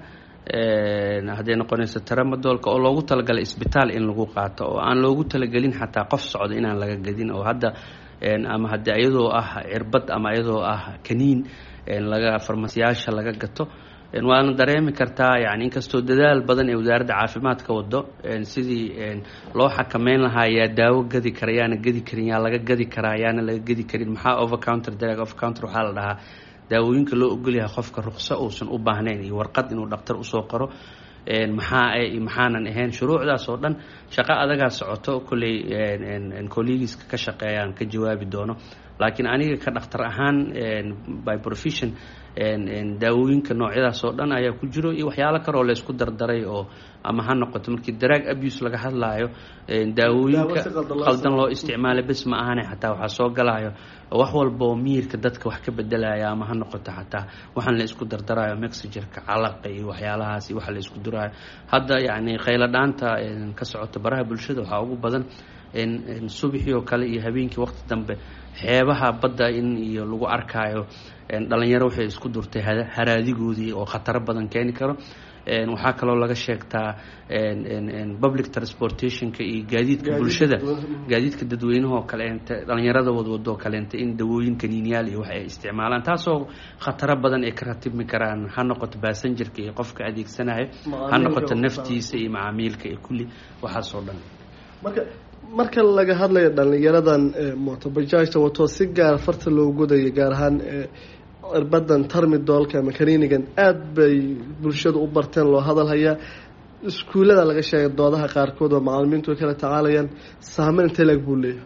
hadday noqonayso tramadoolka oo loogu talagalay isbitaal in lagu qaato, oo aan loogu talagelin xataa qof socda inaan laga gadin, oo hadda ama haddii iyadoo ah cirbad ama iyadoo ah kaniin laga farmasiyaasha laga gato. waana dareemi kartaa yani inkastoo dadaal badan ee wasaaradda caafimaadka wado sidii loo xakameyn lahaa yaa daawo gadi kara yaana gadi karin, yaa laga gadi karaa yaana laga gadi karin. maxaa overcounter darag overcounter waxaa la dhahaa daawooyinka loo ogolyahay qofka ruqso uusan u baahnayn iyo warqad inuu dhaktar usoo qoro. maxaa maxaanan ahayn shuruucdaas oo dhan shaqo adagaa socoto. kolley collegiska ka shaqeeyaan ka jawaabi doono, laakiin aniga ka dhakhtar ahaan by profession daawooyinka noocyadaas oo dhan ayaa ku jiro iyo waxyaalo kale oo laysku dardaray oo ama ha noqoto markii drug abuse laga hadlaayo daawooyinka qaldan loo isticmaalay bes ma ahane, xataa waxaa soo galayo wax walba oo miyirka dadka wax ka bedelaya, ama ha noqoto xataa waxaan la isku dardarayo mexagerka calaqa iyo waxyaalahaas iyo waxa la isku durayo. hadda yacni khaylo dhaanta ka socota baraha bulshada waxaa ugu badan subaxii oo kale iyo habeenkii waqti dambe xeebaha badda in iyo lagu arkaayo dhalinyaro waxay isku durtay haraadigoodii oo khataro badan keeni karo. waxaa kaloo laga sheegtaa public transportationka iyo gaadiidka bulshada, gaadiidka dadweynaha oo kaleente dhalinyarada wadwado oo kaleente in dawooyin kaniiniyaal iyo wax ay isticmaalaan, taasoo khataro badan ay ka ratibmi karaan, ha noqoto baasanjarka iyo qofka adeegsanayo, ha noqoto naftiisa iyo macaamiilka iyo kulli waxaasoo dhan. marka marka laga hadlayo dhalinyaradan mootobajaajta wato si gaar farta loo godayo, gaar ahaan cirbadan tarmidoolka ama kaniinigan aada bay bulshada u barteen loo hadalhayaa. iskuullada laga sheegay doodaha qaarkood oo macalimiintu ay kala tacaalayaan. saameyn intee leeg buu leeyahay?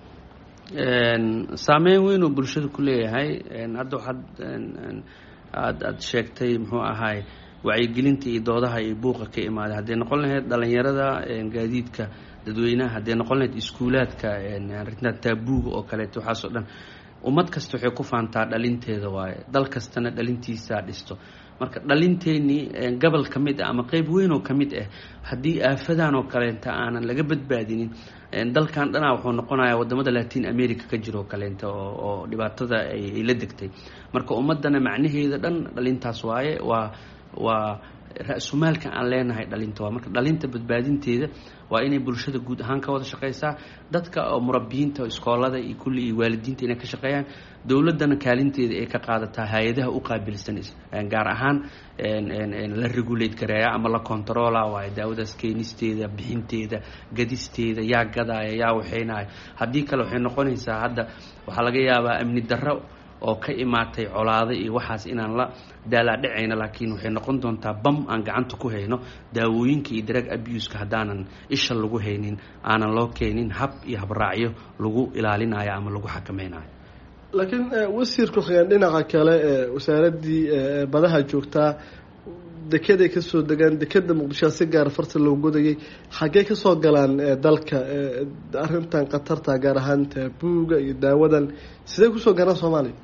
saameyn weyn oo bulshada ku leeyahay. hadda waxaad aad aada sheegtay muxuu ahaay wacyigelinta iyo doodaha iyo buuqa ka imaaday, hadday noqon lahayd dhalinyarada gaadiidka dadweynaha, hadday noqon lahayd iskuulaadka arinta taabuuga oo kaleeto, waxaasoo dhan ummad kasta waxay ku faantaa dhalinteeda waaye, dal kastana dhalintiisaa dhisto. marka dhalinteenii gobol ka mid ah ama qeyb weyn oo ka mid ah haddii aafadan oo kaleenta aanan laga badbaadinin, dalkan dhanaa wuxuu noqonayaa wadamada latin america ka jiro oo kaleenta oo dhibaatada ay la degtay. marka ummadana macnaheeda dhan dhalintaas waaye, waa waa ra-sumaalka aan leenahay dhalinta waa. marka dhalinta badbaadinteeda waa inay bulshada guud ahaan ka wada shaqeysaa, dadka oo murabbiyiinta iskoolada iyo kulli iyo waalidiinta inay ka shaqeeyaan, dowladana kaalinteeda ay ka qaadataa, hay-adaha u qaabilsan gaar ahaan la regulate gareeya ama la controla waaye daawadaas keenisteeda, bixinteeda, gadisteeda, yaa gadaaya, yaa waxeynaya. haddii kale waxay noqonaysaa hadda waxaa laga yaabaa amni darro oo ka imaatay colaado iyo waxaas inaan la daalaadhacayna, laakiin waxay noqon doontaa bam aan gacanta ku hayno daawooyinka iyo drug abuska haddaanan isha lagu haynin, aanan loo keenin hab iyo habraacyo lagu ilaalinayo ama lagu xakameynayo. laakiin wasiirku khayaan dhinaca kale ee wasaaradii badaha joogtaa dekeday kasoo degaan dekeda muqdisho si gaar farta loo godayay xaggee kasoo galaan dalka arrintan khatarta gaar ahaan taabuuga iyo daawadan sidee kusoo galaan soomaaliya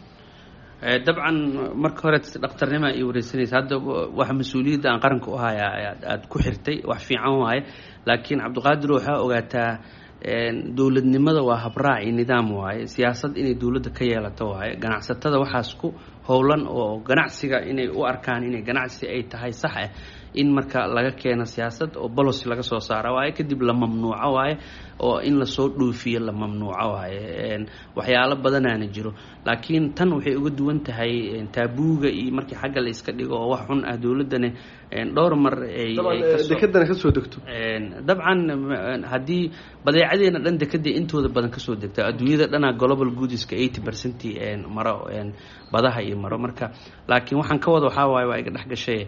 dabcan marka hore dhakhtarnima ay wareysanaysa hadda waxa mas-uuliyadda aan qaranka u haya aada ku xirtay wax fiican waaye laakiin cabdiqaadir waxaa ogaataa dowladnimada waa habraac iyo nidaam waaye siyaasad inay dowladda ka yeelato waaye ganacsatada waxaas ku howlan oo ganacsiga inay u arkaan inay ganacsi ay tahay sax ah in marka laga keeno siyaasad oo policy laga soo saaro waaye kadib la mamnuuco waaye oo in lasoo dhoofiyo la mamnuuco waaye waxyaalo badanaana jiro laakiin tan waxay uga duwan tahay taabuuga iyo markii xagga la iska dhigo oo wax xun ah dowladdana dhowr mar ay dekadana kasoo degto dabcan haddii badeecadeena dhan dekada intooda badan kasoo degta adduunyada dhanaa global goodiska eighty percent maro badaha iyo maro marka laakiin waxaan ka wada waxaa waaye waa iga dhex gashay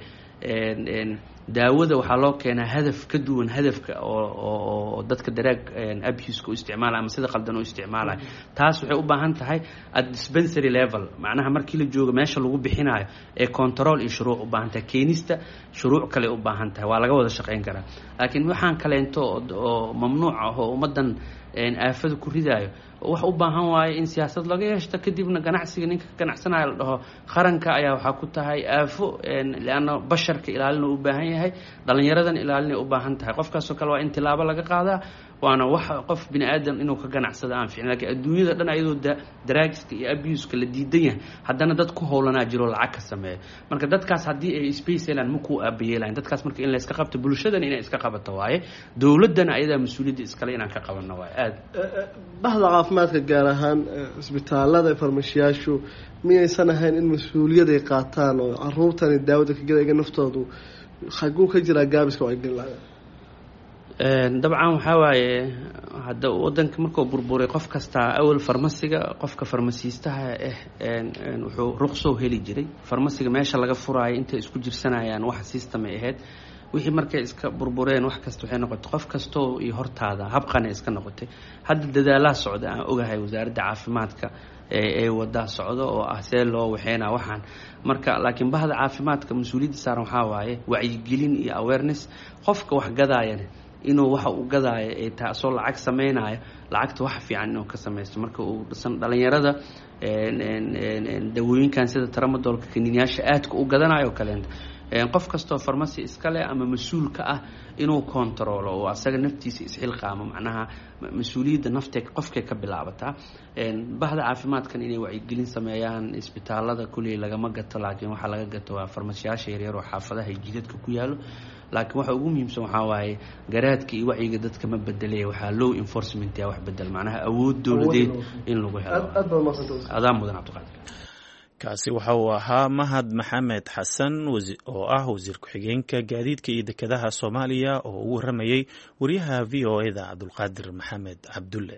daawada waxaa loo keenaa hadaf ka duwan hadafka oo dadka daraag abuska u isticmaalaya ama sida qaldan u isticmaalaya taas waxay u baahan tahay at dispensary level macnaha markii la joogo meesha lagu bixinayo ee control iyo shuruuc u baahan tahay keenista shuruuc kale u baahan tahay waa laga wada shaqayn karaa laakiin waxaan kaleento oo mamnuuc ah oo ummadan aafada ku ridaayo wax u baahan waaye in siyaasad laga yeeshto kadibna ganacsiga ninka ka ganacsanaya la dhaho qaranka ayaa waxaa ku tahay aafo leanna basharka ilaalina u baahan yahay dhalinyaradan ilaalina u baahan tahay qofkaasoo kale waa in tilaabo laga qaadaa waana wax qof bini aadam inuu ka ganacsado aan fiicin laakiin adduunyada dhan ayadoo daraagiska iyo abuska la diidan yahay haddana dad ku howlanaa jiro lacag ka sameeya marka dadkaas haddii ay space helaan makuu aabayeelahayn dadkaas marka in la iska qabto bulshadana inay iska qabato waaye dowladdana ayadaa mas-uuliyadda iskale inaan ka qabanno waaye aada bahda caafimaadka gaar ahaan isbitaalada farmashiyaashu miyaysan ahayn in mas-uuliyad ay qaataan oo caruurtani daawada ka gadaga naftoodu xaguu ka jiraa gaabiska ay gelaa dabcan waxaa waaye hadda wadanka markuu burburay qof kastaa awal farmasiga qofka farmasiistaha ah wuxuu ruqsoo heli jiray farmasiga meesha laga furaayo intay isku jirsanayaan wax system ay ahayd wixii markay iska burbureen wax kasta waxay noqotay qof kastoo iyo hortaada habqana iska noqotay hadda dadaalaa socda aan ogahay wasaaradda caafimaadka ee wadaa socdo oo ah see loo waxeynaa waxaan marka laakiin bahda caafimaadka mas-uuliyadda saaran waxaa waaye wacyigelin iyo awareness qofka wax gadaayana inuu waxa uu gadaayo ee taasoo lacag samaynayo lacagta wax fiican inuu ka samaysto marka uu dhisan dhalinyarada dawooyinkan sida tramadolka kaniiniyaasha aadka u gadanayo kaleenta qof kastoo farmasi iskale ama mas-uulka ah inuu controlo oo asaga naftiisa isxilqaamo macnaha mas-uuliyadda naftee qofkay ka bilaabataa bahda caafimaadkan inay wacyigelin sameeyaan isbitaalada kuley lagama gato laakiin waxaa laga gato waa farmasiyaasha yaryar oo xaafadaha iyo jidadka ku yaalo laakiin waxa ugu muhiimsan waxaa waaye garaadka iyo wacyiga dadka ma bedelaya waxaa low enforcement yaa wax bedel macnaha awood dowladeed in lagu helo adaa mudan cabdiqaadir kaasi waxa uu ahaa mahad maxamed xasan oo ah wasiir ku-xigeenka gaadiidka iyo dekedaha soomaaliya oo ugu waramayey wariyaha v o eda cabdulqaadir maxamed cabdulle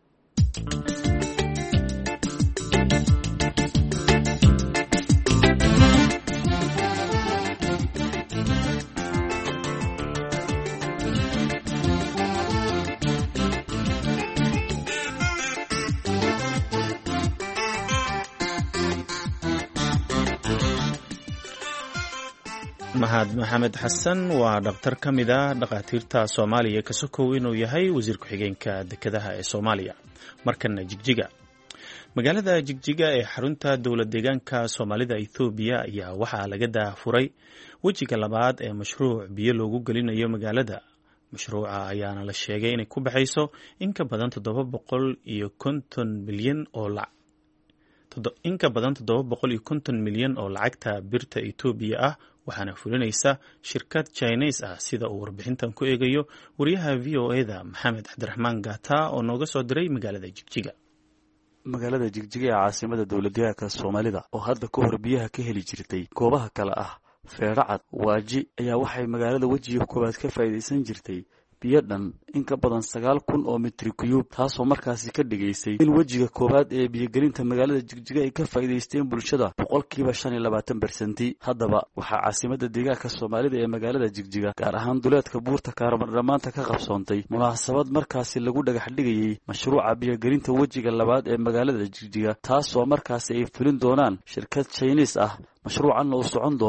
mahad maxamed xasan waa dhakhtar ka mid a dhakhaatiirta soomaaliya ka sokow inuu yahay wasiir ku-xigeenka dekedaha ee soomaaliya markana jigjiga magaalada jigjiga ee xarunta dowlad deegaanka soomaalida ethoobiya ayaa waxaa laga daafuray wejiga labaad ee mashruuc biyo loogu gelinayo magaalada mashruuca ayaana la sheegay inay ku baxayso in ka badan toddoba boqol iyo konton milyan oo in ka badan toddoba boqol iyo konton milyan oo lacagta birta etoobiya ah waxaana fulinaysa shirkad jines ah sida uu warbixintan ku eegayo wariyaha v o eda maxamed cabdiraxmaan gata oo nooga soo diray magaalada jigjiga magaalada jigjiga ee caasimada dowladdeegaanka soomaalida oo hadda ka hor biyaha ka heli jirtay goobaha kale ah feedhacad waaji ayaa waxay magaalada wejiga koowaad ka faa'iidaysan jirtay biyo dhan in ka badan sagaal kun oo mitri kuyuub taasoo markaasi ka dhigaysay in wejiga koowaad ee biyogelinta magaalada jigjiga ay ka faa'iidaysteen bulshada boqolkiiba shan iyo labaatan bersenti haddaba waxaa caasimada deegaanka soomaalida ee magaalada jigjiga gaar ahaan duleedka buurta kaarmardhamaanta ka qabsoontay munaasabad markaasi lagu dhagax dhigayey mashruuca biyogelinta wejiga labaad ee magaalada jigjiga taasoo markaasi ay fulin doonaan shirkad jines ah mashruucanna uu socon doono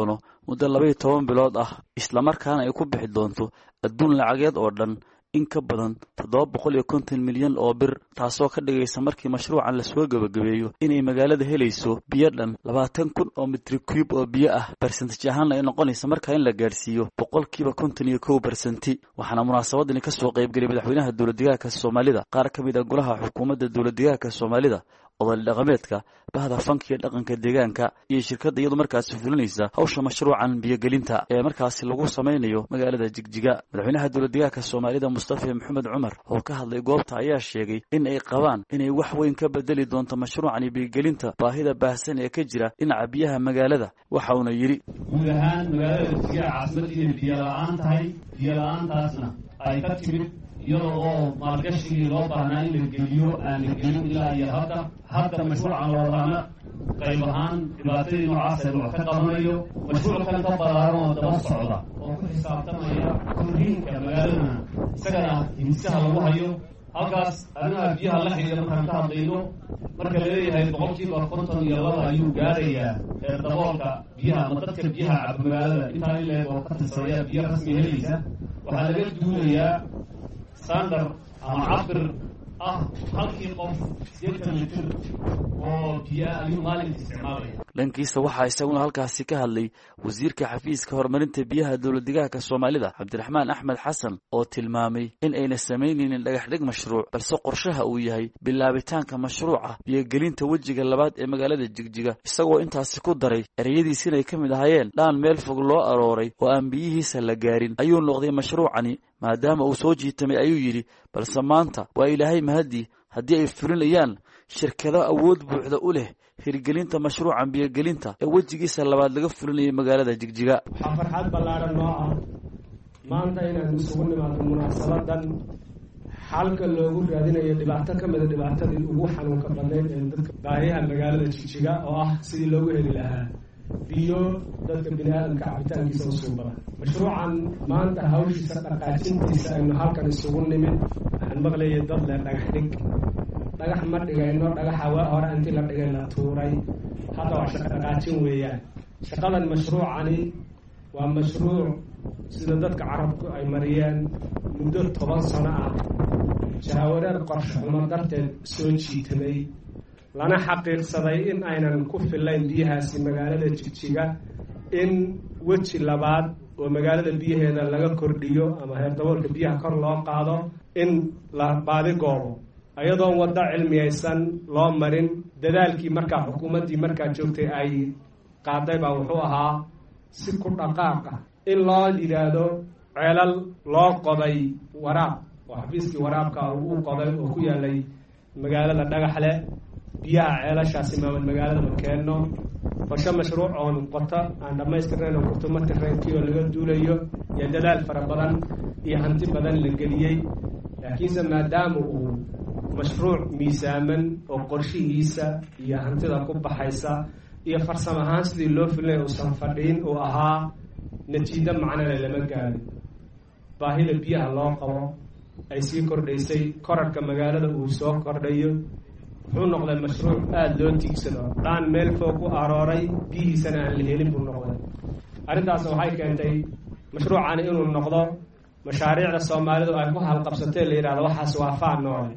muddo laba iyo toban bilood ah islamarkaana ay ku bixi doonto adduun lacageed oo dhan in ka badan toddoba boqol iyo konton milyan oo bir taasoo ka dhigaysa markii mashruucan lasoo gabagabeeyo inay magaalada helayso biyo dhan labaatan kun oo mitri cube oo biyo ah barsentaj ahaanna ay noqonaysa markaa in la gaadhsiiyo boqolkiiba konton iyo kow barsenti waxaana munaasabadani ka soo qaybgeliyay madaxweynaha dowladdeegaanka soomaalida qaar ka mid ah golaha xukuumadda dowladdeegaanka soomaalida odaal dhaqameedka bahda fanka iyo dhaqanka deegaanka iyo shirkadda iyadu markaasi fulinaysa hawsha mashruucan biyogelinta ee markaasi lagu samaynayo magaalada jigjiga madaxweynaha dowladdeegaanka soomaalida mustafa maxamed cumar oo ka hadlay goobta ayaa sheegay in ay qabaan inay wax weyn ka bedeli doonto mashruucan biyogelinta baahida baahsan ee ka jira dhinaca biyaha magaalada waxa uuna yidhi guud ahaan magaalada jigjiga caasimad inay biyo la-aan tahay biyo la-aantaasna ay ka timid iyadoo oo maalgashigii loo baahnaa in la geliyo aan la gelin ilaa iyo hadda hadda mashruucan loodaana qayb ahaan dhibaatadii noocaasee wax ka qabanayo mashruuckan ka balaaran oo daba socda oo ku xisaabtamaya korriinka magaaladana isagana himisaha lagu hayo halkaas arrimaha biyaha la xidhiidha markaan ka hadlayno marka laleeyahay boqolkiiba konton iyo laba ayuu gaarayaa ee daboolka biyaha ama dadka biyaha caba magaalada intaa in leeg oo ka tirsanaya biyo rasmi helaysa waxaa laga duulayaa standard ama cabir ah halkii qof sideetan litir oo biyo ayuu maalinka isticmaalaya dhankiisa waxaa isaguna halkaasi ka hadlay wasiirka xafiiska horumarinta biyaha dowladdeegaanka soomaalida cabdiraxmaan axmed xasan oo tilmaamay in ayna samaynaynin dhagaxdhig mashruuc balse qorshaha uu yahay bilaabitaanka mashruuca biyogelinta wejiga labaad ee magaalada jigjiga isagoo intaasi ku daray ereyadiis inay ka mid ahaayeen dhaan meel fog loo arooray oo aan biyihiisa la gaarin ayuu noqday mashruucani maadaama uu soo jiitamay ayuu yidhi balse maanta waa ilaahay mahadii haddii ay fulinayaan shirkado awood buuxda u leh hirgelinta mashruucan biyogelinta ee wejigiisa labaad laga fulinayay magaalada jigjiga waxaa farxad ballaaran noo ah maanta inaan isugu nimaado munaasabadan xalka loogu raadinayo dhibaato ka mida dhibaatadii ugu xanuunka badnayd ee dadka baahiyaha magaalada jigjiga oo ah sidii loogu heli lahaa biyo dadka bini aadamka cabitaankiisa u suubada mashruucan maanta hawshiisa dhaqaajintiisa aynu halkan isugu nimid waxaan maqlayay dad leh dhagax dhig dhagax ma dhigayno dhagaxa waa hore intii la dhigay la tuuray hadda waa shaqo dhaqaajin weeyaan shaqadan mashruucani waa mashruuc sida dadka carabku ay mariyeen muddo toban sano ah jahwareer qorshe xumo darteed soo jiitamay lana xaqiiqsaday in aynan ku filayn biyahaasi magaalada jigjiga in weji labaad oo magaalada biyaheeda laga kordhiyo ama heerdaboolka biyaha kor loo qaado in la baadigoobo ayadoon waddo cilmiyaysan loo marin dadaalkii markaa xukuumaddii markaa joogtay ay qaaday baa wuxuu ahaa si ku dhaqaaq ah in loo yidhaahdo ceelal loo qoday waraab oo xafiiskii waraabka uu qoday oo ku yaalay magaalada dhagaxle biyaha ceelashaasi maamad magaalada ma keenno qorshe mashruuc oon qoto aan dhammaystirnayn oo kurtuma tirreenkii oo laga duulayo iyo dadaal fara badan iyo hanti badan la geliyey laakiinse maadaama uu mashruuc miisaaman oo qorshihiisa iyo hantida ku baxaysa iyo farsamo ahaan sidii loo filnay uusan fadhiin uu ahaa natiijo macnale lama gaarin baahida biyaha loo qabo ay sii kordhaysay korarhka magaalada uu soo kordhayo wuxuu noqday mashruuc aada loo tiigsado dhaan meel foog u arooray biyihiisana aan la helin buu noqday arrintaas waxay keentay mashruucani inuu noqdo mashaariicda soomaalidu ay ku halqabsatee la yidhahdo waxaas waa faan noole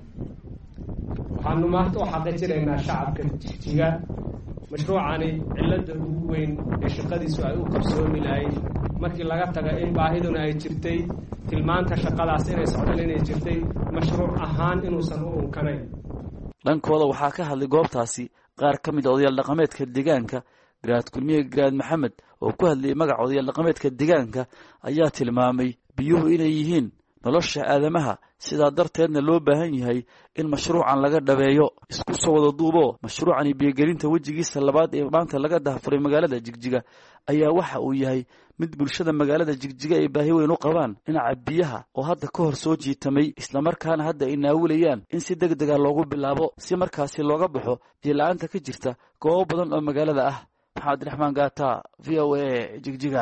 waxaanu maanta u xaqiijinaynaa shacabka jigjiga mashruucani cilada ugu weyn ee shaqadiisu ay u qabsoomi lahayd markii laga taga in baahiduna ay jirtay tilmaanta shaqadaas inay socdaan inay jirtay mashruuc ahaan inuusan u unkanayn dhankooda waxaa ka hadlay goobtaasi qaar ka mid a odayaal dhaqameedka deegaanka garaad kulmiye garaad maxamed oo ku hadlayay magaca odayaal dhaqameedka deegaanka ayaa tilmaamay biyuhu inay yihiin nolosha aadamaha sidaa darteedna loo baahan yahay in mashruucan laga dhabeeyo isku soo wada duubo mashruucani biyogelinta wejigiisa labaad ee maanta laga daahfuray magaalada jigjiga ayaa waxa uu yahay mid bulshada magaalada jigjiga ay baahi weyn u qabaan dhinaca biyaha oo hadda ka hor soo jiitamay islamarkaana hadda ay naawilayaan in si deg dega loogu bilaabo si markaasi looga baxo biyo la-aanta ka jirta goobo badan oo magaalada ah maxamed raxmaan gaata v o a jigjiga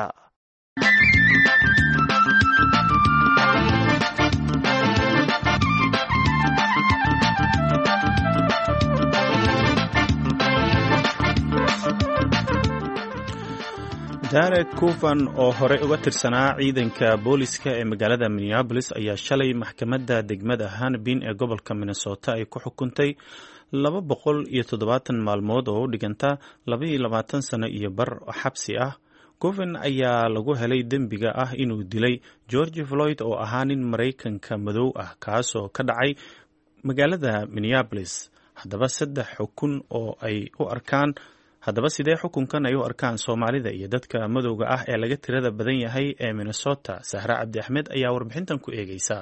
jared kuvan oo horey uga tirsanaa ciidanka booliska ee magaalada minneabolis ayaa shalay maxkamadda degmada hannibin ee gobolka minnesota ay ku xukuntay laba boqol iyo toddobaatan maalmood oo u dhiganta laba iyo labaatan sano iyo bar xabsi ah. kuvan ayaa lagu helay dembiga ah inuu dilay george floyd oo ahaa nin maraykanka madow ah kaasoo ka dhacay magaalada minneabolis. haddaba saddex xukun oo ay u arkaan haddaba sidee xukunkan ay u arkaan soomaalida iyo dadka madowga ah ee laga tirada badan yahay ee minnesota? sahre cabdi axmed ayaa warbixintan ku eegeysa.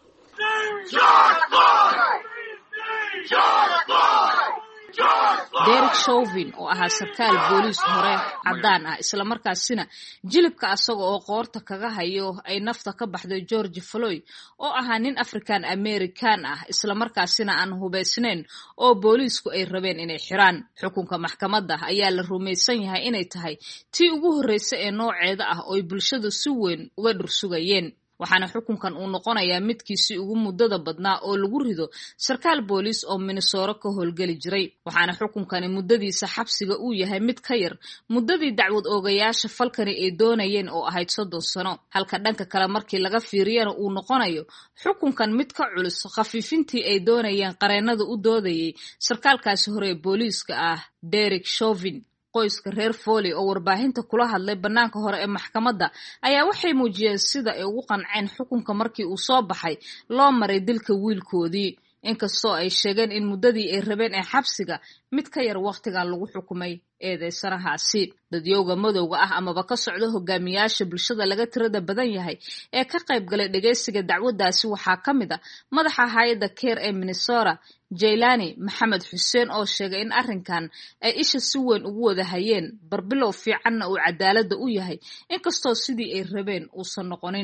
Derek Chauvin oo ahaa sarkaal booliis hore cadaan ah islamarkaasina jilibka asaga oo qoorta kaga hayo ay nafta ka baxday George Floyd oo ahaa nin African American ah islamarkaasina aan hubeysnayn oo booliisku ay rabeen inay xiraan. xukunka maxkamadda ayaa la rumaysan yahay inay tahay tii ugu horreysay ee nooceeda ah oo ay bulshadu si weyn uga dhursugayeen, waxaana xukunkan uu noqonayaa midkiisii ugu muddada badnaa oo lagu rido sarkaal booliis oo Minnesota ka howlgeli jiray. waxaana xukunkani muddadiisa xabsiga uu yahay mid ka yar muddadii dacwad oogayaasha falkani ay doonayeen oo ahayd soddon sano, halka dhanka kale markii laga fiiriyana uu noqonayo xukunkan mid ka culus khafiifintii ay doonayeen qareennada u doodayay sarkaalkaasi hore ee booliiska ah Derek Chauvin. qoyska reer Foley oo warbaahinta kula hadlay banaanka hore ee maxkamadda ayaa waxay muujiyeen sida ay ugu qanceen xukunka markii uu soo baxay loo maray dilka wiilkoodii, inkastoo ay sheegeen in muddadii ay rabeen ee xabsiga mid ka yar waqtigan lagu xukumay eedeysanahaasi. dadyowga madowga ah amaba ka socda hogaamiyaasha bulshada laga tirada badan yahay ee ka qayb galay dhageysiga dacwadaasi waxaa ka mid ah madaxa hay'adda Care ee Minnesota Jaylani Maxamed Xuseen oo sheegay in arrinkan ay isha si weyn ugu wada hayeen barbilow fiicanna uu cadaaladda u yahay inkastoo sidii ay rabeen uusan noqonin.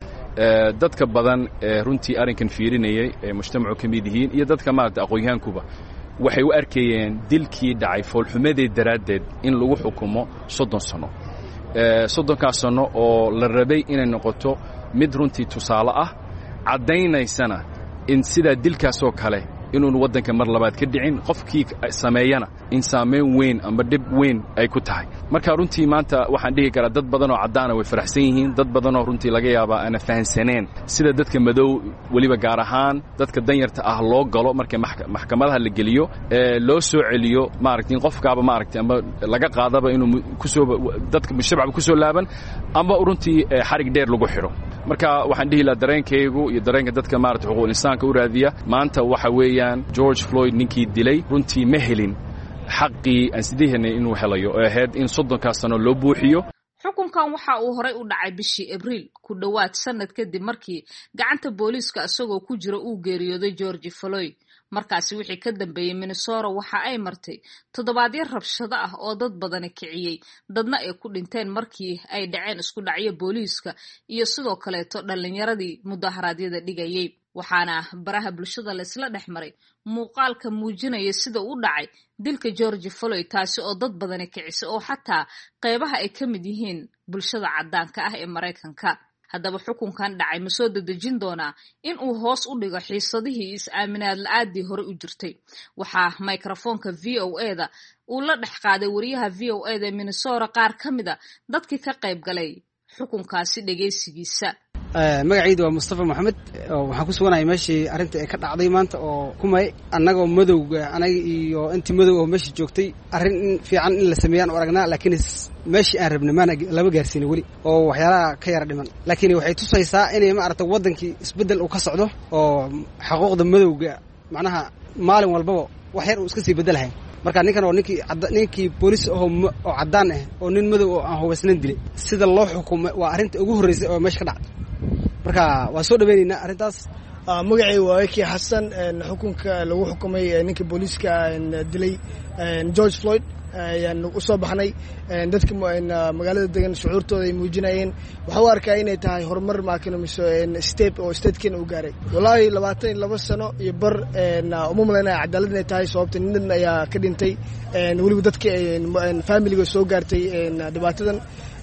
dadka badan ee runtii arrinkan fiirinayay ee mujtamacu ka mid yihiin iyo dadka maaragtay aqoon-yahankuba waxay u arkayeen dilkii dhacay foolxumadeed daraaddeed in lagu xukumo soddon sano. soddonkaas sano oo la rabay inay noqoto mid runtii tusaale ah caddaynaysana in sidaa dilkaasoo kale inuun waddanka mar labaad ka dhicin qofkii sameeyana in saameyn weyn ama dhib weyn ay ku tahay. marka runtii maanta waxaan dhihi karaa dad badan oo caddaana way faraxsan yihiin, dad badan oo runtii laga yaabaa aana fahansaneen sida dadka madow weliba gaar ahaan dadka danyarta ah loo galo marka maxkamadaha la geliyo ee loo soo celiyo maaragtay in qofkaaba maaragtay ama laga qaadaba inuu kusoo dadka shacabka kusoo laaban ama runtii xarig dheer lagu xiro. marka waxaan dhihi lahaa dareenkaygu iyo dareenka dadka maaragtay xuquuqul insaanka u raadiya maanta waxa weeyaan George Floyd ninkii dilay runtii ma helin xaqii aan sideehanay inuu helayo oo ahayd in soddonkaas sano loo buuxiyo. xukunkan waxa uu horey u dhacay bishii Abriil ku dhowaad sanad kadib markii gacanta booliiska asagoo ku jira uu geeriyooday George Floyd. markaasi wixii ka dambeeyay Minnesota waxa ay martay toddobaadyo rabshado ah oo dad badan kiciyay, dadna ay ku dhinteen markii ay dhaceen isku dhacyo booliiska iyo sidoo kale to dhalinyaradii mudaharaadyada dhigayay. waxaana baraha bulshada la isla dhex maray muuqaalka muujinaya sida uu dhacay dilka George Floyd, taasi oo dad badan kicisay oo xataa qaybaha ay ka mid yihiin bulshada caddaanka ah ee Mareykanka. haddaba xukunkan dhacay ma soo dedejin doonaa in uu hoos u dhigo xiisadihii is-aaminaad la-aadii hore u jirtay? waxaa microfoonka V O A-da uu la dhex qaaday wariyaha V O A-da ee Minnesota qaar ka mid a dadkii ka qayb galay xukunkaasi dhageysigiisa. magacaydu waa Mustafa Maxamed oo waxaan ku suganahay meeshii arrinta ay ka dhacday maanta oo kumay annagoo madowga anaga iyo intii madow oo meeshii joogtay arrin fiican in la sameeyaan oo aragnaa, laakiin meeshii aan rabnay maana lama gaarsiin weli oo waxyaalaha ka yara dhiman. laakiin waxay tusaysaa inay maaragtay waddankii isbeddel uu ka socdo oo xuquuqda madowga macnaha maalin walbaba wax yar uu iska sii beddelahay. marka ninkan oo ninkii ninkii booliis oo oo caddaan ah oo nin madow oo aan hubaysnayn dilay sida loo xukumay waa arrinta ugu horreysay oo meesha ka dhacday. marka waa soo dhaweynaynaa arrintaas. magacay waa Eki Xasan. xukunka lagu xukumay ninka booliiska dilay George Floyd ayaan u soo baxnay. dadka magaalada degan shucuurtooda ay muujinayeen. waxa uu arkaa inay tahay horumar maakinomiso step oo statekeena uu gaaray. wallaahi labaatan iyo laba sano iyo bar uma malaynaya cadaalad inay tahay, sababta nin ayaa ka dhintay weliba dadka familiga soo gaartay dhibaatadan.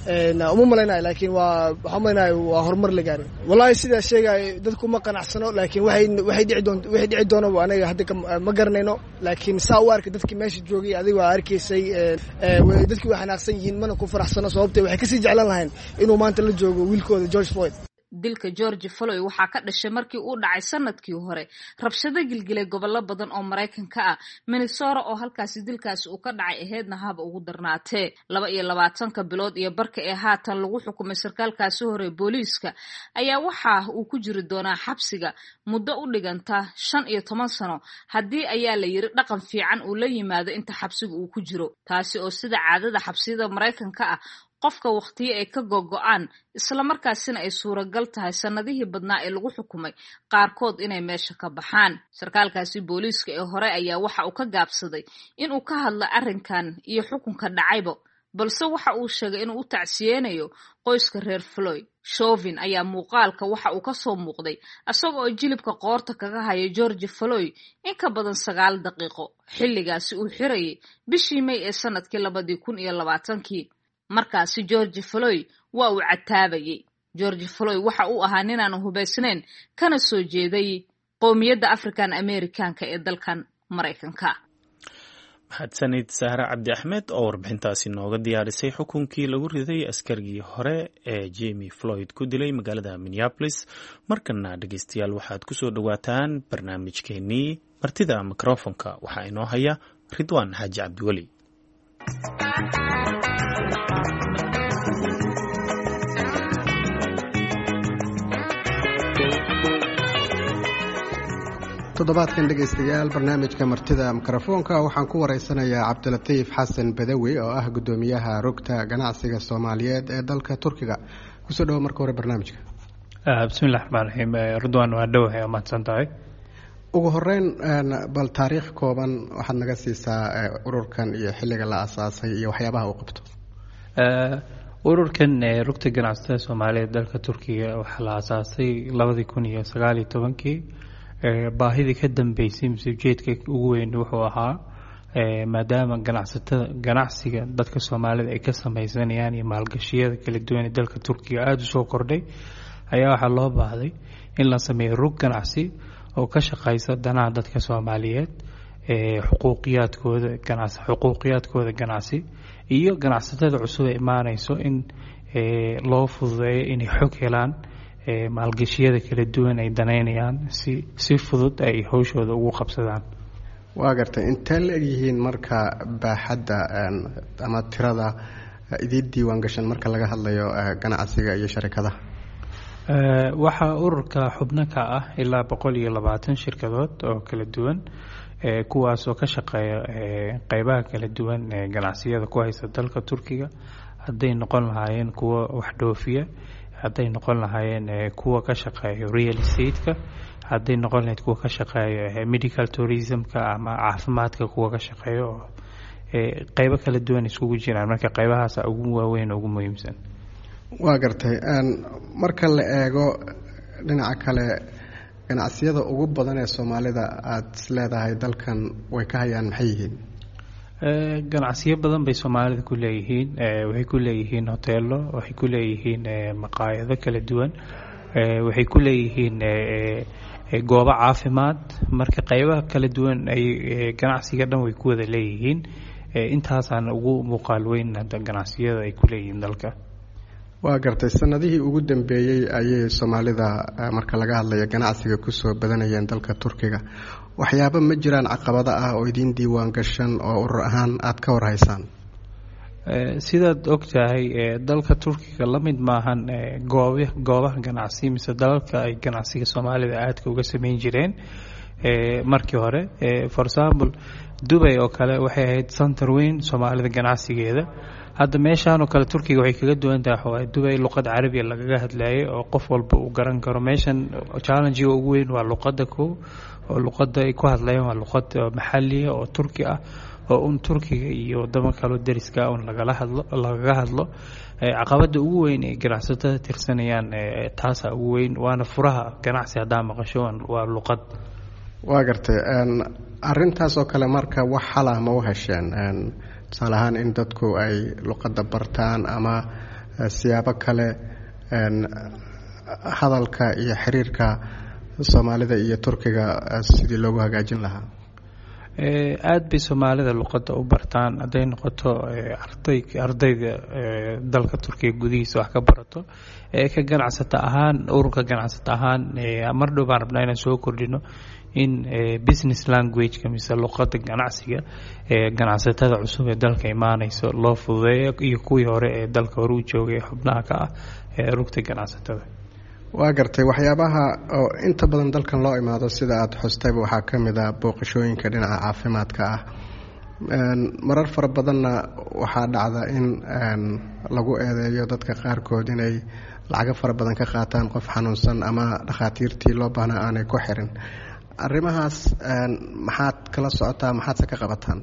uma malaynayo laakiin waa waxaa malaynayo waa horumar la gaaray wallahi sidaa sheegaayo dadku ma qanacsano laakiin waxay waxay dhici doonto waxay dhici doono anaga hadda ma garanayno laakiin saa u arka dadkii meesha joogay adiga waa arkaysay dadkii way xanaaqsan yihiin mana ku faraxsano sababtee waxay kasii jeclan lahayn inuu maanta la joogo wiilkooda George Floyd dilka George Floyd waxaa ka dhashay markii uu dhacay sanadkii hore rabshado gilgilay gobollo badan oo Mareykanka ah Minnesota oo halkaasi dilkaasi uu ka dhacay aheedna haba ugu darnaatee laba iyo labaatanka bilood iyo barka ee haatan lagu xukumay sarkaalkaasi hore booliiska ayaa waxa uu ku jiri doonaa xabsiga muddo u dhiganta shan iyo toban sano haddii ayaa la yiri dhaqan fiican uu la yimaado inta xabsiga uu ku jiro taasi oo sida caadada xabsiyada Mareykanka ah qofka waqtiga ay ka go'go'aan isla markaasina ay suuragal tahay sanadihii badnaa ee lagu xukumay qaarkood inay meesha ka baxaan sarkaalkaasi booliiska ee hore ayaa waxa uu ka gaabsaday in uu ka hadlo arrinkan iyo xukunka dhacayba balse waxa uu sheegay inuu u tacsiyeenayo qoyska reer Floyd Chauvin ayaa muuqaalka waxa uu ka soo muuqday asagoo oo jilibka qoorta kaga haya George Floyd in ka badan sagaal daqiiqo xilligaasi uu xirayay bishii May ee sanadkii labada kun iyo labaatankii markaasi George Floyd waa uu cataabayay George Floyd waxa uu ahaa nin aan hubaysnayn kana soo jeeday qowmiyadda African Americanka ee dalkan Mareykanka mahadsanid Sahra Cabdi Axmed oo warbixintaasi nooga diyaarisay xukunkii lagu riday askarigii hore ee Jamie Floyd ku dilay magaalada Minneapolis markana dhageystayaal waxaad ku soo dhawaataan barnaamijkeenii martida mikrofonka waxaa inoo haya Ridwaan Xaaji Cabdiweli toddobaadkan dhegaystayaal barnaamijka martida mikrofoonka waxaan ku wareysanayaa cabdilatiif xasan badawi oo ah guddoomiyaha rugta ganacsiga soomaaliyeed ee dalka turkiga kusoo dhawo marka hore barnaamijka bismillahi raxmaan raxiim ridwaan waa dhowahay oo mahadsan tahay ugu horeyn bal taariikh kooban waxaad naga siisaa ururkan iyo xilliga la asaasay iyo waxyaabaha uu qabto ururkan rugta ganacsiga soomaaliyeed dalka turkiga waxaa la asaasay labadii kun iyo sagaal iyo tobankii baahidii ka dambeysay mise ujeedka ugu weyn wuxuu ahaa maadaama ganacsatada ganacsiga dadka Soomaalida ay ka sameysanayaan iyo maalgashiyada kala duwan ee dalka Turkiga aad u soo kordhay ayaa waxa loo baahday in la sameeyo rug ganacsi oo ka shaqeysa danaha dadka Soomaaliyeed ee xuquuqiyaadkooda ganacsi xuquuqiyaadkooda ganacsi iyo ganacsatada cusub ee imaanayso in loo fududeeyo inay xog helaan maalgashiyada kala duwan ay daneynayaan si si fudud ay hawshooda ugu qabsadaan waa gartay intee la yihiin marka baaxadda ama tirada idin diiwaan gashan marka laga hadlayo ganacsiga iyo sharikadaha waxaa ururka xubno ka ah ilaa boqol iyo labaatan shirkadood oo kala duwan kuwaas oo ka shaqeeya qaybaha kala duwan ee ganacsiyada ku haysta dalka Turkiga hadday noqon lahaayeen kuwa wax dhoofiya hadday noqon lahaayeen kuwa ka shaqeeya real estate-ka hadday noqon lahayd kuwa ka shaqeeya medical tourism-ka ama caafimaadka kuwa ka shaqeeya oo qaybo kala duwan isugu jiraan marka qaybahaas ugu waaweyn ugu muhiimsan waa gartay marka la eego dhinaca kale ganacsiyada ugu badan ee Soomaalida aad isleedahay dalkan way ka hayaan maxay yihiin ganacsiyo badan bay Soomaalida ku leeyihiin waxay ku leeyihiin hoteelo waxay ku leeyihiin maqaayado kala duwan waxay ku leeyihiin goobo caafimaad marka qaybaha kala duwan ay ganacsiga dhan way ku wada leeyihiin intaasaan ugu muuqaal weyn ganacsiyada ay ku leeyihiin dalka waa gartay sanadihii ugu dambeeyay ayay Soomaalida marka laga hadlayo ganacsiga ku soo badanayeen dalka Turkiga waxyaabo ma jiraan caqabado ah oo idin diiwaan gashan oo urur ahaan aad ka war haysaan sidaad ogtahay dalka Turkiga la mid maahan goobaha goobaha ganacsi mise dalalka ay ganacsiga Soomaalida aadka uga sameyn jireen markii hore for example Dubai oo kale waxay ahayd center weyn Soomaalida ganacsigeeda hadda meeshaan oo kale Turkiga waxay kaga duwan tahay Dubai luqad Carabiga lagaga hadlayay oo qof walba uu garan karo meeshan challenge ugu weyn waa luqadda ko oo luqadda ay ku hadlayaan waa luqad maxalli ah oo Turki ah oo un Turkiga iyo wadamo kale dariska ah oo lagala hadlo lagaga hadlo caqabada ugu weyn ee ganacsatada tirsanayaan taas ugu weyn waana furaha ganacsi hadaa maqasho waa luqad waa gartay arintaas oo kale marka wax xal ah ma u hesheen tusaale ahaan in dadku ay luqadda bartaan ama siyaabo kale hadalka iyo xiriirka soomaalida iyo turkiga sidii loogu hagaajin lahaa? aada bay soomaalida luqadda u bartaan hadday noqoto arday ardayda dalka turkiga gudihiisa wax ka barato ka ganacsata ahaan ururka ganacsata ahaan mar dhow baan rabnaa inaan soo kordhino in business languageka mise luqadda ganacsiga ee ganacsatada cusub ee dalka imaanayso loo fududeeyo iyo kuwii hore ee dalka hore u joogay xubnaha ka ah ee rugta ganacsatada. waa gartay waxyaabaha oo inta badan dalkan loo imaado sida aada xustayba waxaa ka mid ah booqashooyinka dhinaca caafimaadka ah. marar fara badanna waxaa dhacda in lagu eedeeyo dadka qaarkood inay lacago fara badan ka qaataan qof xanuunsan ama dhakhaatiirtii loo baahnaa aanay ku xirin. arrimahaas maxaad kala socotaa, maxaadse ka qabataan?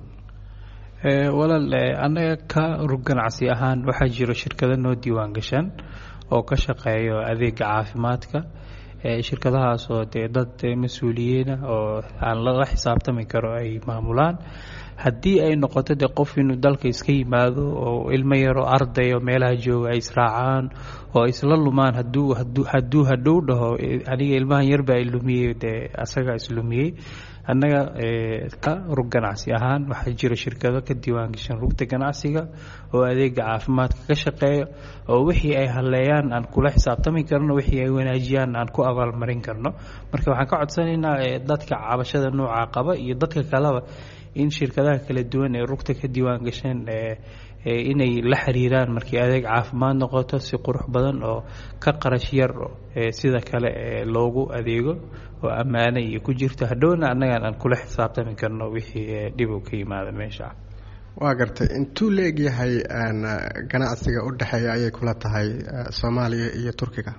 walaal annaga ka rug ganacsi ahaan waxaa jiro shirkado noo diiwaan gashaan oo ka shaqeeyo adeega caafimaadka. shirkadahaas oo dee dad mas-uuliyiina oo aan laga xisaabtami karo ay maamulaan. haddii ay noqoto dee qof inuu dalka iska yimaado oo ilmo yaroo arday oo meelaha jooga ay israacaan oo isla lumaan hadduu hadduu hadduu hadhow dhaho aniga ilmahan yarbaa ilumiyey dee asaga islumiyey. annaga ka rug ganacsi ahaan waxaa jira shirkado ka diiwaan gashan rugta ganacsiga oo adeega caafimaadka ka shaqeeya oo wixii ay haleeyaan aan kula xisaabtami karno, wixii ay wanaajiyaan aan ku abaalmarin karno. marka waxaan ka codsanaynaa dadka cabashada nooca qaba iyo dadka kaleba in shirkadaha kala duwan ee rugta ka diiwaan gasheen inay la xiriiraan markii adeeg caafimaad noqoto si qurux badan oo ka qarash yar sida kale loogu adeego oo ammaano iyo ku jirto hadhowna annagaan aan kula xisaabtami karno wixii dhib u ka yimaada meesha. waa gartay intuu leegyahay ganacsiga u dhexeeya ayay kula tahay soomaaliya iyo turkiga?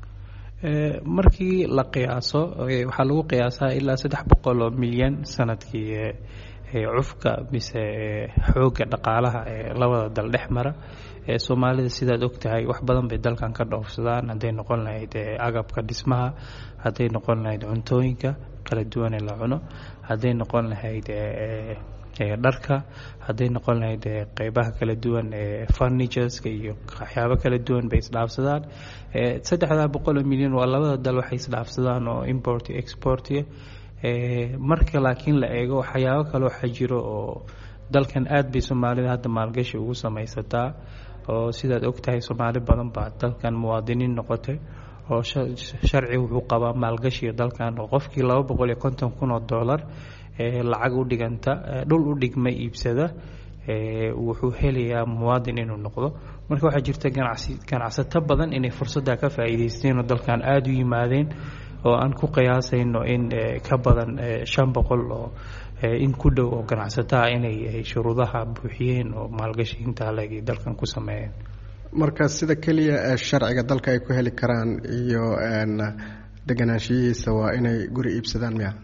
markii la qiyaaso waxaa lagu qiyaasaa ilaa saddex boqol oo milyan sanadkii cufka mise xoogga dhaqaalaha ee labada dal dhex mara. soomaalida sidaad ogtahay wax badan bay dalkan ka dhoofsadaan, hadday noqon lahayd agabka dhismaha, hadday noqon lahayd cuntooyinka kala duwan ee la cuno, hadday noqon lahayd dharka, hadday noqon lahayd qeybaha kala duwan ee furnitureska iyo waxyaabo kala duwan bay isdhaafsadaan. saddexdaa boqol oo milyan waa labada dal waxay isdhaafsadaan oo import iyo export. marka laakiin la eego waxyaabo kale waxaa jiro oo dalkan aad bay soomaalida hadda maalgashi ugu samaysataa oo sidaad ogtahay soomaali badan baa dalkan muwaadiniin noqotay oo sharci wuxuu qabaa maalgashiga dalkan oo qofkii laba boqol iyo konton kun oo dollar lacag u dhiganta dhul u dhigma iibsada wuxuu helayaa muwaadin inuu noqdo. marka waxaa jirta ganacsi ganacsato badan inay fursadda ka faa'iidaysteen oo dalkan aada u yimaadeen oo aan ku qiyaasayno in ka badan shan boqol oo in ku dhow oo ganacsataa inay shuruudaha buuxiyeen oo maalgashi intaa leeg dalkan ku sameeyeen. marka sida keliya ee sharciga dalka ay ku heli karaan iyo deganaanshiyihiisa waa inay guri iibsadaan miya?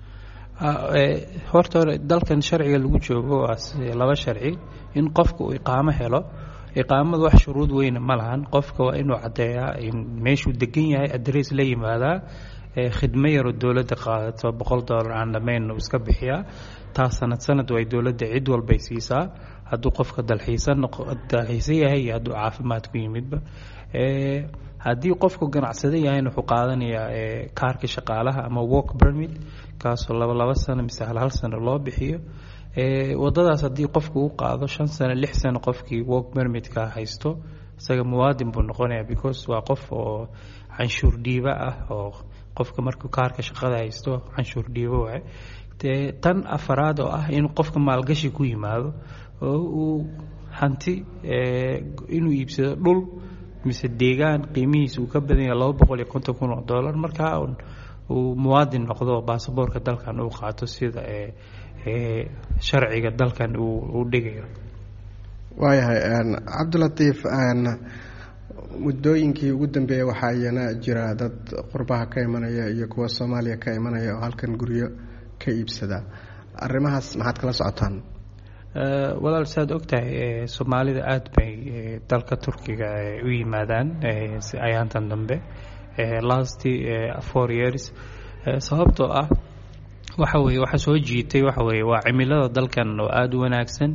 horta hore dalkan sharciga lagu joogo waa laba sharci. in qofka uu iqaamo helo, iqaamadu wax shuruud weyna ma lahan. qofka waa inuu caddeeyaa in meeshuu degan yahay adres la yimaadaa, khidmo yaroo dowladda qaadato boqol dollar aan dhammayn uu iska bixiyaa. taas sanad sanad way dowladda cid walbay siisaa hadduu qofka dalxiisan dalxiisan yahay iyo hadduu caafimaad ku yimidba. haddii qofku ganacsada yahayna wuxuu qaadanayaa kaarka shaqaalaha ama work permit kaasoo laba laba sano mise hal hal sano loo bixiyo. wadadaas haddii qofku u qaado shan sano lix sano qofkii work permitka haysto isaga muwaadin buu noqonayaa because waa qof oo canshuur dhiiba ah oo qofka markuu kaarka shaqada haysto canshuur dhiibo waay. tan afaraad oo ah inuu qofka maalgashi ku yimaado oo uu hanti inuu iibsado dhul mise deegaan qiimihiisa uu ka badan yahay laba boqol iyo konton kun oo dollar markaa uu muwaadin noqdo oo baasaboorka dalkan uu qaato sida sharciga dalkan uu dhigayo. waayahay cabdilatiif, muddooyinkii ugu dambeeyey waxaa iyana jira dad qurbaha ka imanaya iyo kuwa soomaaliya ka imanaya oo halkan guryo ka iibsada. arrimahaas maxaad kala socotaan? walaal saad ogtahay soomaalida aada bay dalka turkiga u yimaadaan ayaantan dambe last four years. sababtoo ah waxa weye waxa soo jiitay waxa weye waa cimilada dalkan oo aada u wanaagsan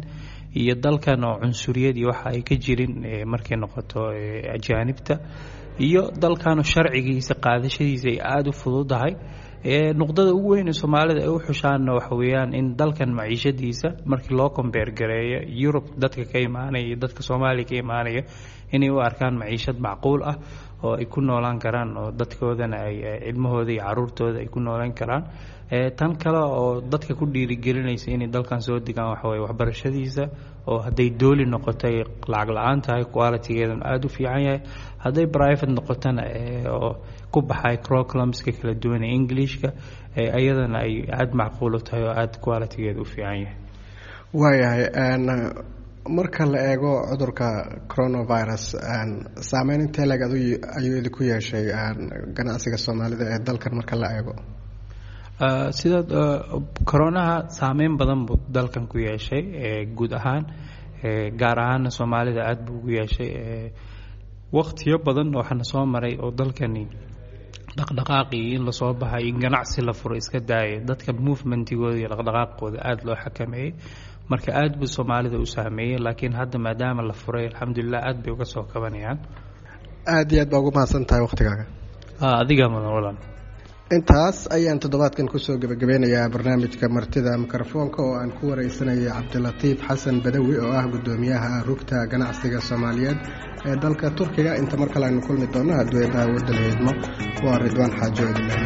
iyo dalkan oo cunsuriyad iyo waxa ay ka jirin markay noqoto ajaanibta iyo dalkan sharcigiisa qaadashadiisa ay aad u fududahay ee nuqdada ugu weyn ee Soomaalida ay u xushaan waxa weeyaan in dalkan maciishadiisa markii loo compare gareeyo Europe dadka ka imaanaya iyo dadka Soomaaliya ka imaanaya inay u arkaan maciishad macquul ah oo ay ku noolaan karaan oo dadkoodana ay ilmahooda iyo caruurtooda ay ku noolaan karaan ee tan kale oo dadka ku dhiirigelinaysa inay dalkan soo degaan waxa weeye waxbarashadiisa oo haday dooli noqotay lacag la'aan tahay quality-geedan aad u fiican yahay haday private noqotana oo ku baxay curriculums-ka kala duwan ee English-ka ee ayadana ay aad macquul u tahay oo aad quality-geedu u fiican yahay waayahay aan marka la eego cudurka coronavirus aan saameyn intee lag ayuu idinku yeeshay ganacsiga Soomaalida ee dalkan marka la eego sida coronaha saameyn badan buu dalkan ku yeeshay ee guud ahaan ee gaar ahaan Soomaalida aad buu ugu yeeshay ee waqtiyo badan waxana soo maray oo dalkani dhaqdhaqaaqi in la soo baxay in ganacsi la furo iska daayay dadka movementigooda iyo dhaqdhaqaaqooda aad loo xakameeyay marka aad buu Soomaalida u saameeyay laakiin hadda maadaama la furay alxamdulillah aad bay uga soo kabanayaan aad iyo aad baa ugu mahadsantahay waqtigaaga adiga madan walaan intaas ayaan toddobaadkan kusoo gabagabeynayaa barnaamijka martida mikrofoonka oo aan ku wareysanayay Cabdilatiif Xasan Badawi oo ah gudoomiyaha rugta ganacsiga Soomaaliyeed ee dalka Turkiga inta mar kale aynu kulmi doono haddii ay daawada leedmo waa Ridwaan Xaaji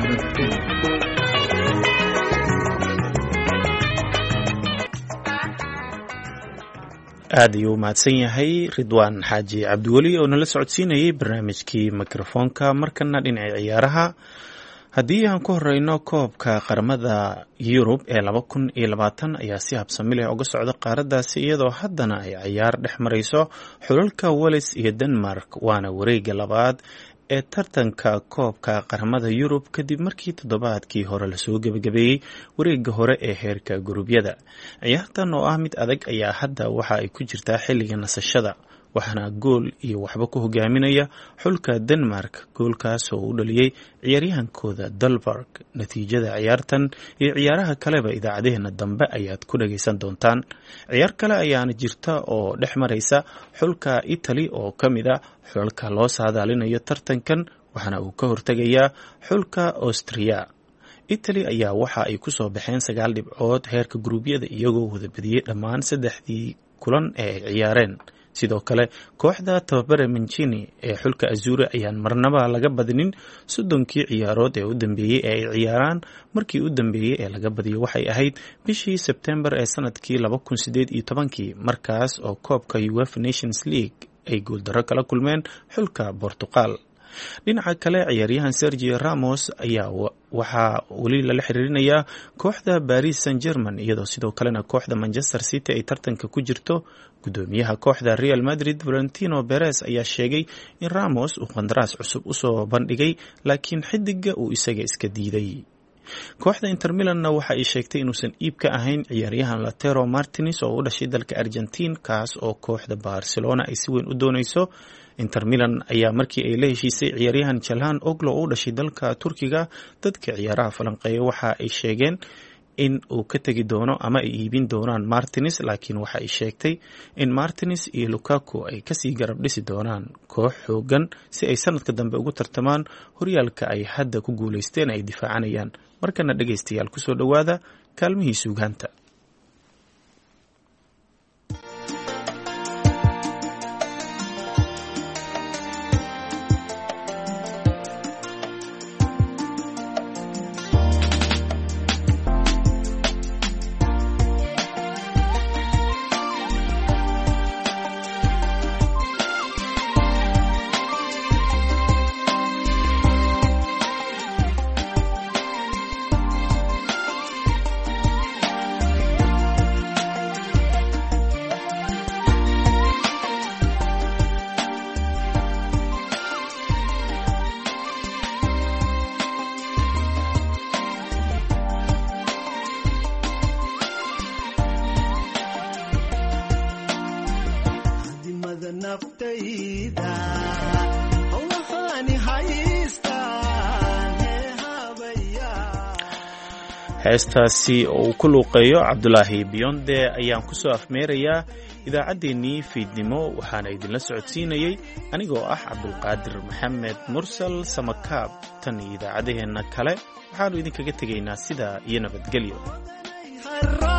aad ayuu mahadsan yahay Ridwaan Xaaji Cabdiweli oo nala socodsiinayay barnaamijkii mikrofoonka markana dhinaca ciyaaraha haddii aan ku horeyno koobka qaramada Yurub ee laba kun iyo labaatan ayaa si habsami leh uga socda qaaradaasi iyadoo haddana ay ciyaar dhex marayso xulalka Wales iyo Denmark waana wareegga labaad ee tartanka koobka qaramada Yurub kadib markii toddobaadkii hore la soo gabagabeeyay wareegga hore ee heerka gurubyada ciyaartan oo ah mid adag ayaa hadda waxa ay ku jirtaa xilliga nasashada waxaana gool iyo waxba ku hogaaminaya xulka Denmark goolkaas oo u dhaliyay ciyaaryahankooda Dalberg natiijada ciyaartan iyo ciyaaraha kaleba idaacadeena dambe ayaad ku dhageysan doontaan ciyaar kale ayaana jirta oo dhex maraysa xulka Italy oo kamid ah xulka loo saadaalinayo tartankan waxaana uu ka hortagayaa xulka Austria Italy ayaa waxa ay ku soo baxeen sagaal dhibcood heerka gurubyada iyagoo wada badiyay dhammaan saddexdii kulan ee ay ciyaareen sidoo kale kooxda tababare Mancini ee xulka Azzurri ayaan marnaba laga badinin soddonkii ciyaarood ee u dambeeyay ee ay ciyaaraan markii u dambeeyay ee laga badiyo waxay ahayd bishii September ee sanadkii laba kun sideed iyo toban markaas oo koobka UEFA Nations League ay guuldarro kala kulmeen xulka Portugal dhinaca kale ciyaaryahan Sergio Ramos ayaa waxaa weli lala xiriirinayaa kooxda Paris Saint-Germain iyadoo sidoo kalena kooxda Manchester City ay tartanka ku jirto gudoomiyaha kooxda Real Madrid Florentino Perez ayaa sheegay in Ramos uu qandaraas cusub u soo bandhigay laakiin xidiga uu isaga iska diiday kooxda Inter Milan waxa ay sheegtay inuusan iib ka ahayn ciyaaryahan Lautaro Martinez oo u dhashay dalka Argentina kaas oo kooxda Barcelona ay si weyn u doonayso Inter Milan ayaa markii ay la heshiisay ciyaaryahan Çalhan Oglo oo u dhashay dalka Turkiga dadka ciyaaraha falanqeeya waxa ay sheegeen in uu ka tagi doono ama ay iibin doonaan Martinez laakiin waxa ay sheegtay in Martinez iyo Lukaku ay kasii garab dhisi doonaan koox xoogan si ay sanadka dambe ugu tartamaan horyaalka ay hadda ku guuleysteen ay difaacanayaan markana dhageystayaal ku soo dhawaada kaalmihii suugaanta heestaasi oo uu ku luuqeeyo cabdulaahi biyonde ayaan ku soo afmeerayaa idaacaddeenii fiidnimo waxaana idinla socodsiinayey anigoo ah cabdulqaadir maxamed mursal samakaab tan iyo idaacaddaheenna kale waxaannu idinkaga tegaynaa sidaa iyo nabadgelyo.